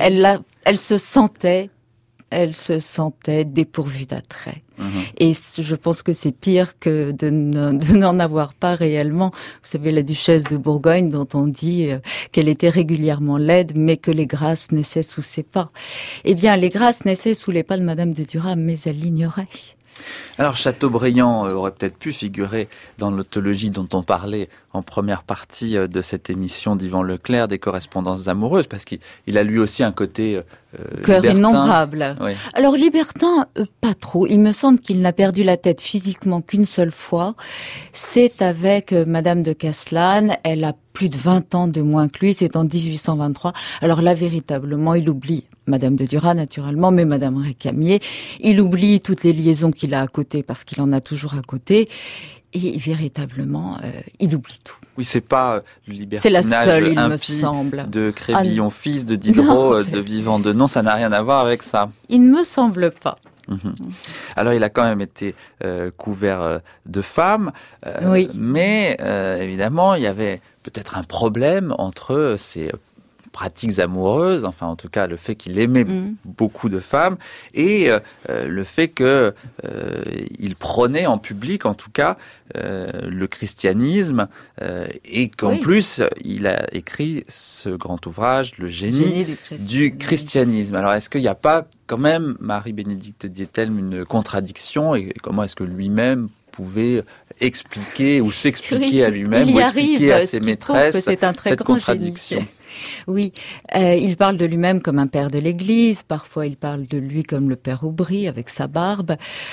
Elle se sentait dépourvue d'attrait. Et je pense que c'est pire que de n'en avoir pas réellement. Vous savez, la duchesse de Bourgogne, dont on dit qu'elle était régulièrement laide, mais que les grâces naissaient sous ses pas. Eh bien, les grâces naissaient sous les pas de Madame de Duras, mais elle l'ignorait. Alors Chateaubriand aurait peut-être pu figurer dans l'autologie dont on parlait en première partie de cette émission d'Yvan Leclerc, des correspondances amoureuses, parce qu'il a lui aussi un côté cœur libertin. Innombrable. Oui. Alors libertin, pas trop. Il me semble qu'il n'a perdu la tête physiquement qu'une seule fois. C'est avec Madame de Castellane. Elle a plus de 20 ans de moins que lui. C'est en 1823. Alors là, véritablement, il oublie Madame de Duras, naturellement, mais Madame Récamier. Il oublie toutes les liaisons qu'il a à côté, parce qu'il en a toujours à côté. Et véritablement, il oublie tout. Oui, c'est pas le libertinage c'est la seule, il impie me semble. De Crébillon fils, de Diderot, de Vivant de non, ça n'a rien à voir avec ça. Il ne me semble pas. Alors, il a quand même été couvert de femmes, oui. Mais évidemment, il y avait peut-être un problème entre ces pratiques amoureuses, enfin en tout cas le fait qu'il aimait beaucoup de femmes, et le fait que il prônait en public, en tout cas, le christianisme, et qu'en plus il a écrit ce grand ouvrage, Le génie du christianisme. Alors est-ce qu'il n'y a pas quand même, Marie-Bénédicte Diethelm, une contradiction, et comment est-ce que lui-même pouvait expliquer ou s'expliquer à lui-même ou expliquer à ses maîtresses cette contradiction? Oui, il parle de lui-même comme un père de l'Église, parfois il parle de lui comme le père Aubry avec sa barbe.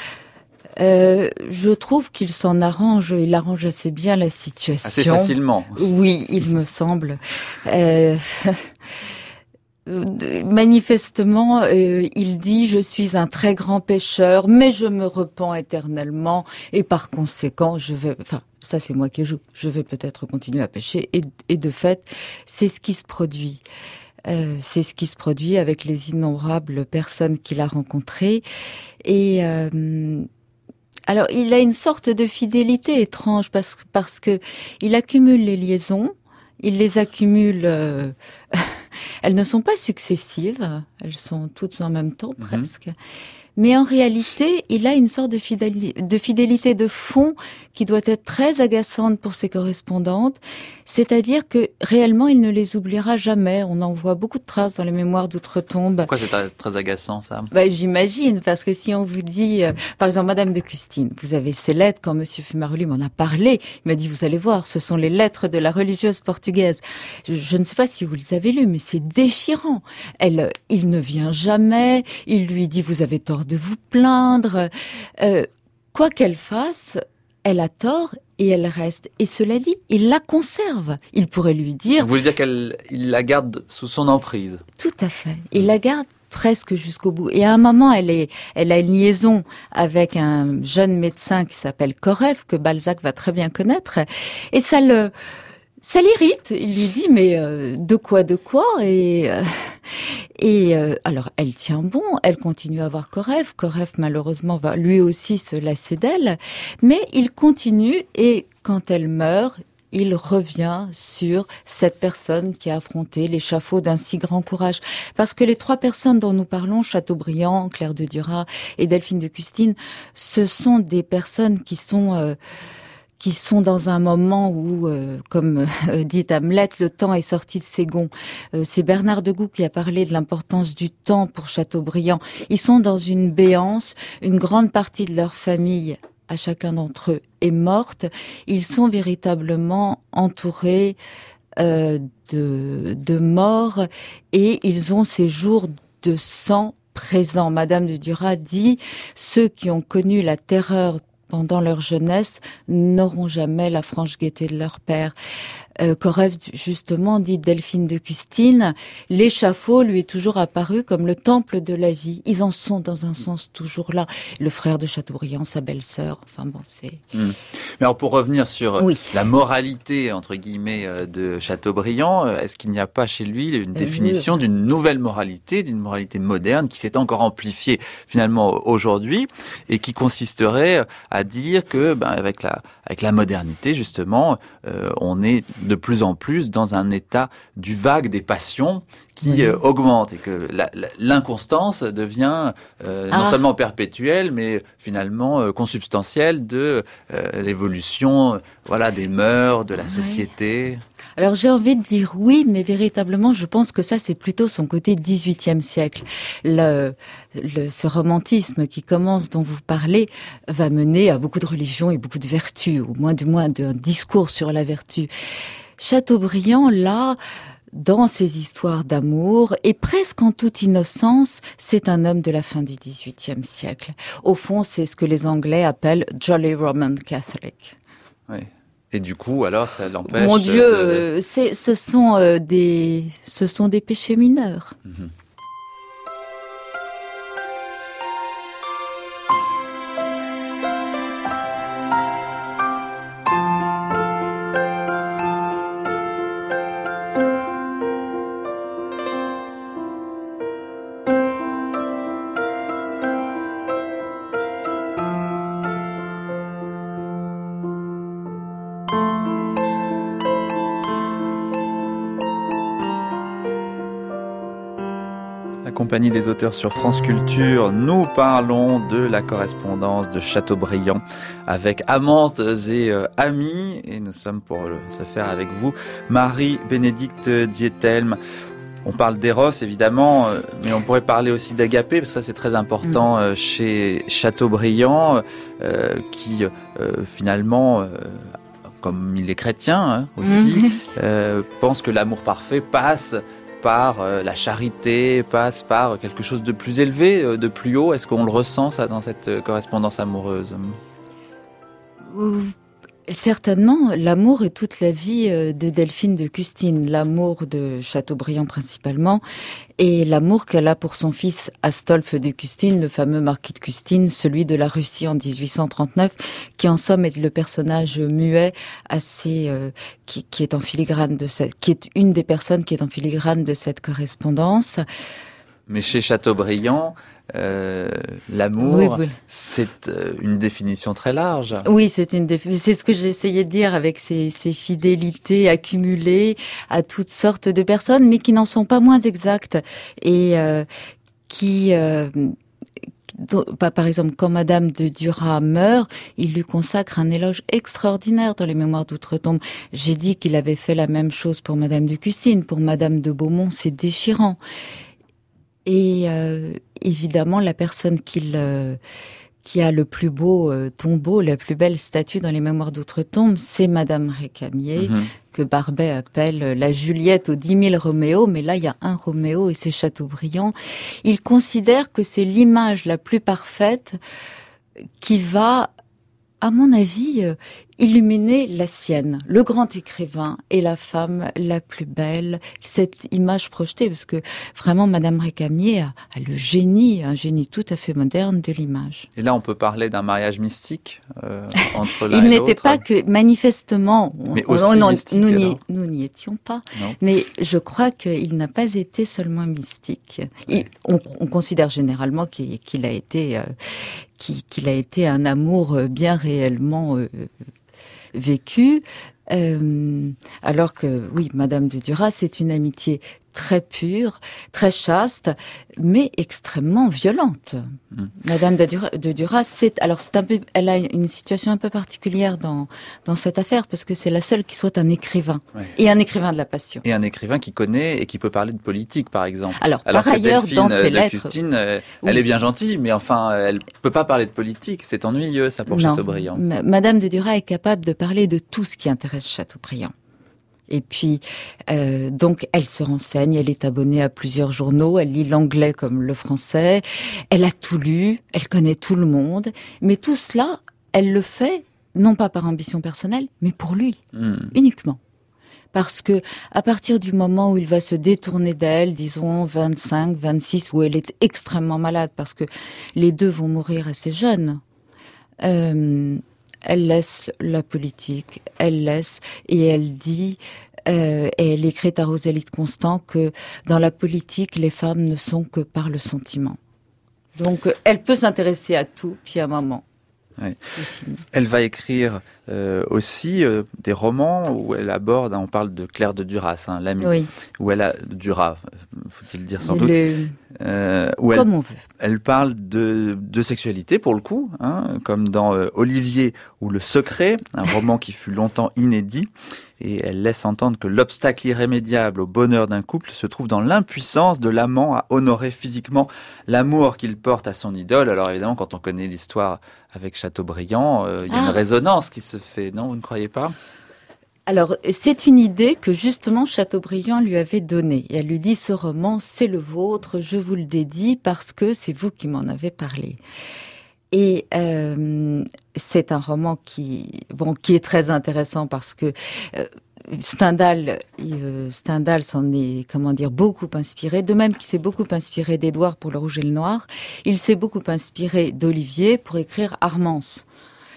Je trouve qu'il s'en arrange, il arrange assez bien la situation. Assez facilement. Oui, il me semble. Manifestement, il dit « Je suis un très grand pécheur, mais je me repens éternellement, et par conséquent, ça c'est moi qui joue, je vais peut-être continuer à pécher. » Et de fait, c'est ce qui se produit. C'est ce qui se produit avec les innombrables personnes qu'il a rencontrées. Et alors, il a une sorte de fidélité étrange, parce que il accumule les liaisons, il les accumule... Elles ne sont pas successives, elles sont toutes en même temps presque. Mais en réalité, il a une sorte de fidélité de fond qui doit être très agaçante pour ses correspondantes. C'est-à-dire que réellement, il ne les oubliera jamais. On en voit beaucoup de traces dans les mémoires d'outre-tombe. Pourquoi c'est très agaçant, ça ? J'imagine, parce que si on vous dit, par exemple, Madame de Custine, vous avez ces lettres, quand Monsieur Fumaroli m'en a parlé, il m'a dit, vous allez voir, ce sont les lettres de la religieuse portugaise. Je ne sais pas si vous les avez lues, mais c'est déchirant. Il ne vient jamais, il lui dit, vous avez tort de vous plaindre. Quoi qu'elle fasse, elle a tort et elle reste. Et cela dit, il la conserve. Il pourrait lui dire... Vous voulez dire qu'il la garde sous son emprise ? Tout à fait. Il la garde presque jusqu'au bout. Et à un moment, elle a une liaison avec un jeune médecin qui s'appelle Koreff, que Balzac va très bien connaître. Et ça l'irrite. Il lui dit, mais de quoi Et alors, elle tient bon, elle continue à voir Koreff. Koreff, malheureusement, va lui aussi se lasser d'elle. Mais il continue, et quand elle meurt, il revient sur cette personne qui a affronté l'échafaud d'un si grand courage. Parce que les 3 personnes dont nous parlons, Chateaubriand, Claire de Duras et Delphine de Custine, ce sont des personnes qui sont dans un moment où, comme dit Hamlet, le temps est sorti de ses gonds. C'est Bernard de Goux qui a parlé de l'importance du temps pour Chateaubriand. Ils sont dans une béance, une grande partie de leur famille, à chacun d'entre eux, est morte. Ils sont véritablement entourés de morts et ils ont ces jours de sang présents. Madame de Duras dit « Ceux qui ont connu la terreur pendant leur jeunesse n'auront jamais la franche gaieté de leur père. » Corrève, justement, dit Delphine de Custine, l'échafaud lui est toujours apparu comme le temple de la vie. Ils en sont dans un sens toujours là. Le frère de Chateaubriand, sa belle-sœur, enfin bon, c'est... Mais alors pour revenir sur la moralité, entre guillemets, de Chateaubriand, est-ce qu'il n'y a pas chez lui une définition d'une nouvelle moralité, d'une moralité moderne qui s'est encore amplifiée finalement aujourd'hui et qui consisterait à dire que, avec la modernité, justement, on est de plus en plus dans un état du vague des passions qui augmente et que l'inconstance devient non seulement perpétuelle, mais finalement consubstantielle de l'évolution, des mœurs, de la société. Alors j'ai envie de dire oui, mais véritablement je pense que ça c'est plutôt son côté 18e siècle. Ce romantisme qui commence, dont vous parlez, va mener à beaucoup de religions et beaucoup de vertus, ou moins d'un discours sur la vertu. Chateaubriand, là, dans ses histoires d'amour, et presque en toute innocence, c'est un homme de la fin du XVIIIe siècle. Au fond, c'est ce que les Anglais appellent Jolly Roman Catholic. Oui. Et du coup, alors, ça l'empêche... Mon Dieu, ce sont des péchés mineurs. Mm-hmm. Compagnie des auteurs sur France Culture, nous parlons de la correspondance de Chateaubriand avec amantes et amis, et nous sommes pour ce faire avec vous, Marie-Bénédicte Diethelm. On parle d'Eros évidemment, mais on pourrait parler aussi d'Agapé, parce que ça c'est très important chez Chateaubriand, qui finalement... comme il est chrétien aussi, pense que l'amour parfait passe par la charité, passe par quelque chose de plus élevé, de plus haut. Est-ce qu'on le ressent, ça, dans cette correspondance amoureuse ? Certainement, l'amour est toute la vie de Delphine de Custine, l'amour de Chateaubriand principalement, et l'amour qu'elle a pour son fils Astolphe de Custine, le fameux marquis de Custine, celui de la Russie en 1839, qui en somme est le personnage muet assez qui est en filigrane qui est une des personnes qui est en filigrane de cette correspondance. Mais chez Chateaubriand, l'amour, c'est une définition très large. Oui, c'est ce que j'ai essayé de dire avec ces fidélités accumulées à toutes sortes de personnes, mais qui n'en sont pas moins exactes et par exemple, quand Madame de Duras meurt, il lui consacre un éloge extraordinaire dans les Mémoires d'Outre-Tombe. J'ai dit qu'il avait fait la même chose pour Madame de Custine, pour Madame de Beaumont, c'est déchirant. Et évidemment, la personne qui a le plus beau tombeau, la plus belle statue dans les Mémoires d'Outre-Tombe, c'est Madame Récamier, que Barbet appelle la Juliette aux 10 000 Roméo, mais là, il y a un Roméo et c'est Chateaubriand. Il considère que c'est l'image la plus parfaite qui va, à mon avis, illuminer la sienne, le grand écrivain et la femme la plus belle, cette image projetée, parce que vraiment Madame Récamier a le génie, un génie tout à fait moderne de l'image. Et là, on peut parler d'un mariage mystique entre l'un et l'autre. Il n'était pas que, manifestement, mais aussi mystique, nous n'y étions pas, mais je crois qu'il n'a pas été seulement mystique. Ouais. On considère généralement qu'il a été un amour bien réellement vécu, Alors que, oui, Madame de Duras, c'est une amitié très pure, très chaste, mais extrêmement violente. Madame de Duras, elle a une situation un peu particulière dans cette affaire, parce que c'est la seule qui soit un écrivain, et un écrivain de la passion. Et un écrivain qui connaît et qui peut parler de politique, par exemple. Alors par ailleurs, Delphine, dans ses lettres... Custine, elle est bien gentille, mais enfin, elle peut pas parler de politique. C'est ennuyeux, ça, pour Chateaubriand. Madame de Duras est capable de parler de tout ce qui intéresse Chateaubriand. Et puis, donc, elle se renseigne, elle est abonnée à plusieurs journaux, elle lit l'anglais comme le français, elle a tout lu, elle connaît tout le monde, mais tout cela, elle le fait, non pas par ambition personnelle, mais pour lui, uniquement. Parce que, à partir du moment où il va se détourner d'elle, disons 25, 26, où elle est extrêmement malade, parce que les deux vont mourir assez jeunes, elle laisse la politique, et elle dit, et elle écrit à Rosalie de Constant que dans la politique, les femmes ne sont que par le sentiment. Donc, elle peut s'intéresser à tout, puis à un moment. Ouais. Elle va écrire aussi des romans où elle aborde, on parle de Claire de Duras, l'amie, où elle a Duras, faut-il dire sans doute, où elle parle de sexualité pour le coup, comme dans Olivier ou Le Secret, un roman qui fut longtemps inédit, et elle laisse entendre que l'obstacle irrémédiable au bonheur d'un couple se trouve dans l'impuissance de l'amant à honorer physiquement l'amour qu'il porte à son idole. Alors évidemment, quand on connaît l'histoire avec Chateaubriand, il y a une résonance qui se fait, non, vous ne croyez pas ? Alors, c'est une idée que justement Chateaubriand lui avait donnée. Et elle lui dit, ce roman, c'est le vôtre, je vous le dédie parce que c'est vous qui m'en avez parlé. Et c'est un roman qui est très intéressant parce que Stendhal s'en est, beaucoup inspiré. De même qu'il s'est beaucoup inspiré d'Édouard pour Le Rouge et le Noir, il s'est beaucoup inspiré d'Olivier pour écrire Armance.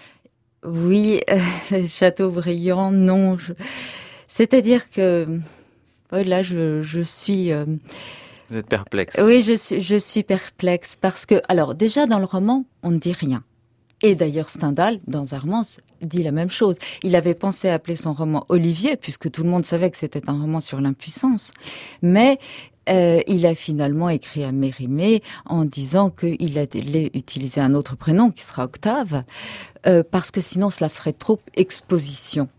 Oui, Chateaubriand, non. C'est-à-dire que là, je suis. Vous êtes perplexe. Oui, je suis perplexe parce que, alors déjà dans le roman, on ne dit rien. Et d'ailleurs, Stendhal, dans Armance, dit la même chose. Il avait pensé appeler son roman Olivier, puisque tout le monde savait que c'était un roman sur l'impuissance. Mais il a finalement écrit à Mérimée en disant qu'il allait utiliser un autre prénom, qui sera Octave, parce que sinon cela ferait trop exposition.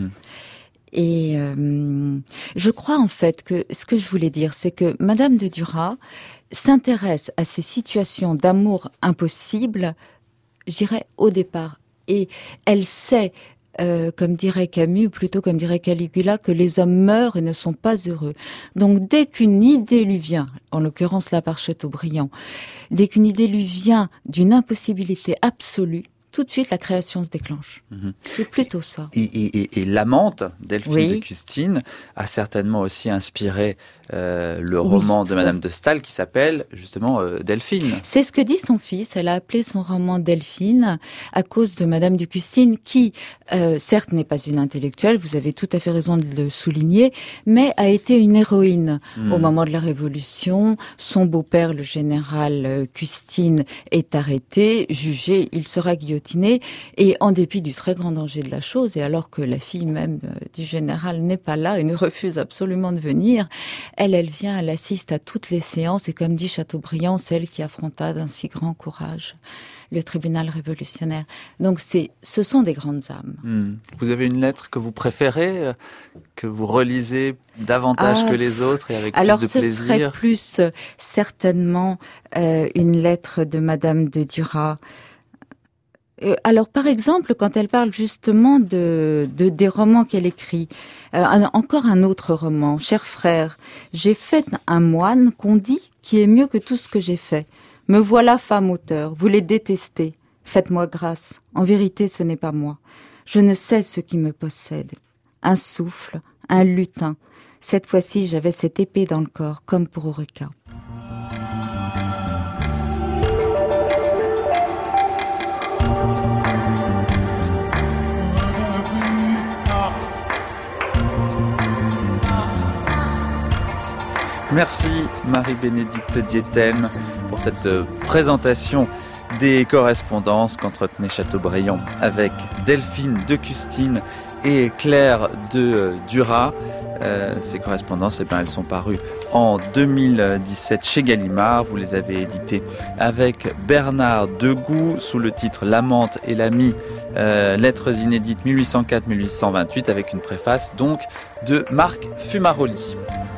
Et je crois en fait que ce que je voulais dire, c'est que Madame de Duras s'intéresse à ces situations d'amour impossible, je dirais, au départ. Et elle sait, comme dirait Camus, ou plutôt comme dirait Caligula, que les hommes meurent et ne sont pas heureux. Donc dès qu'une idée lui vient, en l'occurrence là par Chateaubriand, dès qu'une idée lui vient d'une impossibilité absolue, tout de suite la création se déclenche. C'est plutôt ça. Et l'amante, Delphine de Custine, a certainement aussi inspiré le roman de Madame de Staël qui s'appelle justement Delphine. C'est ce que dit son fils. Elle a appelé son roman Delphine à cause de Madame de Custine qui, certes, n'est pas une intellectuelle, vous avez tout à fait raison de le souligner, mais a été une héroïne au moment de la Révolution. Son beau-père, le général Custine, est arrêté, jugé, il sera guillotiné, et en dépit du très grand danger de la chose, et alors que la fille même du général n'est pas là et ne refuse absolument de venir, elle vient, elle assiste à toutes les séances, et comme dit Chateaubriand, celle qui affronta d'un si grand courage le tribunal révolutionnaire. Donc ce sont des grandes âmes. Vous avez une lettre que vous préférez, que vous relisez davantage que les autres et avec plus de plaisir? Alors ce serait plus certainement une lettre de Madame de Duras. Alors, par exemple, quand elle parle justement des romans qu'elle écrit, encore un autre roman, Cher frère, j'ai fait un moine qu'on dit qui est mieux que tout ce que j'ai fait. Me voilà femme auteur, vous les détestez. Faites-moi grâce, en vérité ce n'est pas moi. Je ne sais ce qui me possède. Un souffle, un lutin. Cette fois-ci, j'avais cette épée dans le corps, comme pour Eureka. Merci Marie-Bénédicte Diethelm pour cette présentation des correspondances qu'entretenait Chateaubriand avec Delphine de Custine et Claire de Duras. Ces correspondances, elles sont parues en 2017 chez Gallimard. Vous les avez éditées avec Bernard Degout sous le titre L'amante et l'ami, lettres inédites 1804-1828, avec une préface donc de Marc Fumaroli.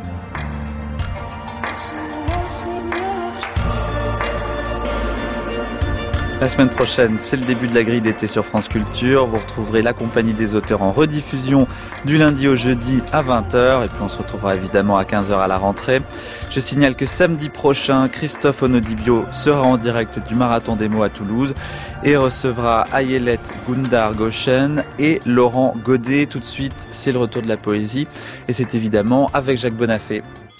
La semaine prochaine, c'est le début de la grille d'été sur France Culture. Vous retrouverez la compagnie des auteurs en rediffusion du lundi au jeudi à 20h. Et puis on se retrouvera évidemment à 15h à la rentrée. Je signale que samedi prochain, Christophe Onodibio sera en direct du Marathon des mots à Toulouse et recevra Ayelet Gundar-Goshen et Laurent Godet. Tout de suite, c'est le retour de la poésie. Et c'est évidemment avec Jacques Bonafé.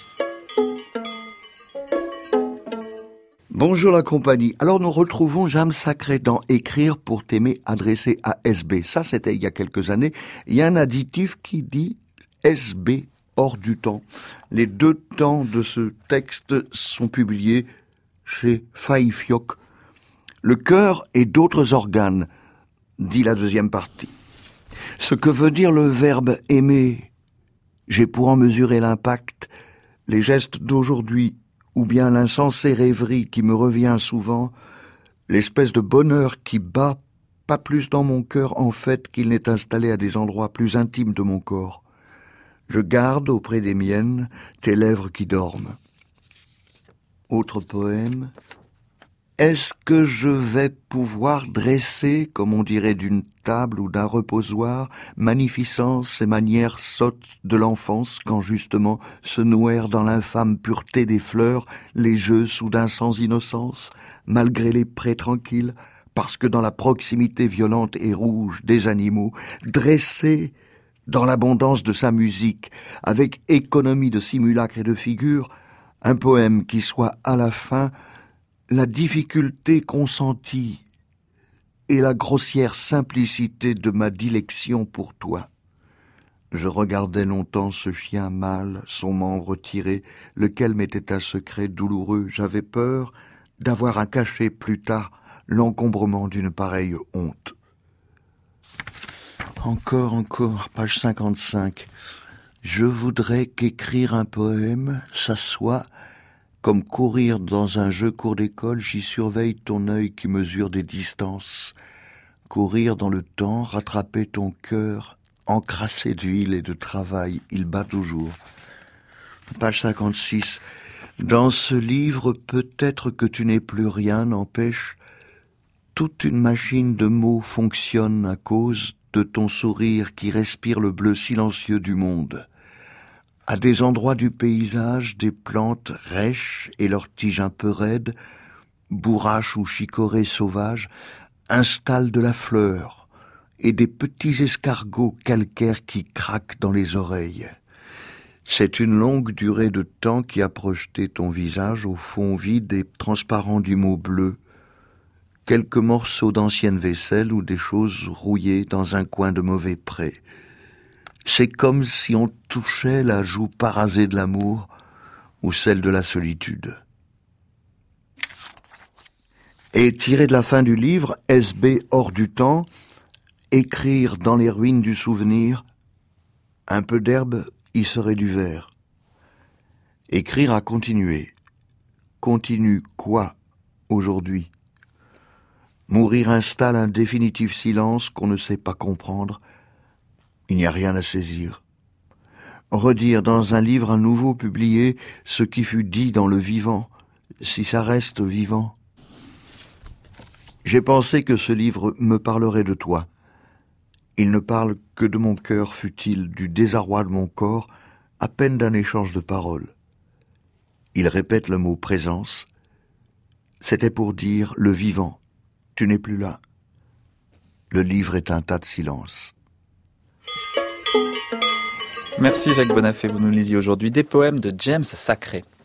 Bonjour la compagnie. Alors nous retrouvons Jeanne Sacré dans Écrire pour t'aimer adressé à SB. Ça c'était il y a quelques années. Il y a un additif qui dit SB hors du temps. Les 2 temps de ce texte sont publiés chez Faïfioc. Le cœur et d'autres organes, dit la deuxième partie. Ce que veut dire le verbe aimer, j'ai pour en mesurer l'impact, les gestes d'aujourd'hui, ou bien l'insensée rêverie qui me revient souvent, l'espèce de bonheur qui bat pas plus dans mon cœur en fait qu'il n'est installé à des endroits plus intimes de mon corps. Je garde auprès des miennes tes lèvres qui dorment. Autre poème. Est-ce que je vais pouvoir dresser, comme on dirait d'une table ou d'un reposoir, magnificence et manières sottes de l'enfance quand justement se nouèrent dans l'infâme pureté des fleurs les jeux soudain sans innocence, malgré les prés tranquilles, parce que dans la proximité violente et rouge des animaux, dressés dans l'abondance de sa musique, avec économie de simulacre et de figures, un poème qui soit à la fin la difficulté consentie et la grossière simplicité de ma dilection pour toi. Je regardais longtemps ce chien mâle, son membre tiré, lequel m'était un secret douloureux. J'avais peur d'avoir à cacher plus tard l'encombrement d'une pareille honte. Encore, page 55. Je voudrais qu'écrire un poème, ça soit comme courir dans un jeu cours d'école, j'y surveille ton œil qui mesure des distances. Courir dans le temps, rattraper ton cœur, encrassé d'huile et de travail, il bat toujours. Page 56. Dans ce livre, peut-être que tu n'es plus rien, n'empêche, toute une machine de mots fonctionne à cause de ton sourire qui respire le bleu silencieux du monde. À des endroits du paysage, des plantes rêches et leurs tiges un peu raides, bourraches ou chicorées sauvages, installent de la fleur et des petits escargots calcaires qui craquent dans les oreilles. C'est une longue durée de temps qui a projeté ton visage au fond vide et transparent du mot bleu, quelques morceaux d'ancienne vaisselle ou des choses rouillées dans un coin de mauvais pré. C'est comme si on touchait la joue parasée de l'amour ou celle de la solitude. Et tiré de la fin du livre, SB hors du temps, écrire dans les ruines du souvenir, un peu d'herbe y serait du vert. Écrire à continuer. Continue quoi aujourd'hui? Mourir installe un définitif silence qu'on ne sait pas comprendre. Il n'y a rien à saisir. Redire dans un livre à nouveau publié ce qui fut dit dans le vivant, si ça reste vivant. J'ai pensé que ce livre me parlerait de toi. Il ne parle que de mon cœur futile, du désarroi de mon corps, à peine d'un échange de paroles. Il répète le mot présence. C'était pour dire le vivant. Tu n'es plus là. Le livre est un tas de silence. Merci Jacques Bonafé, vous nous lisiez aujourd'hui des poèmes de James Sacré.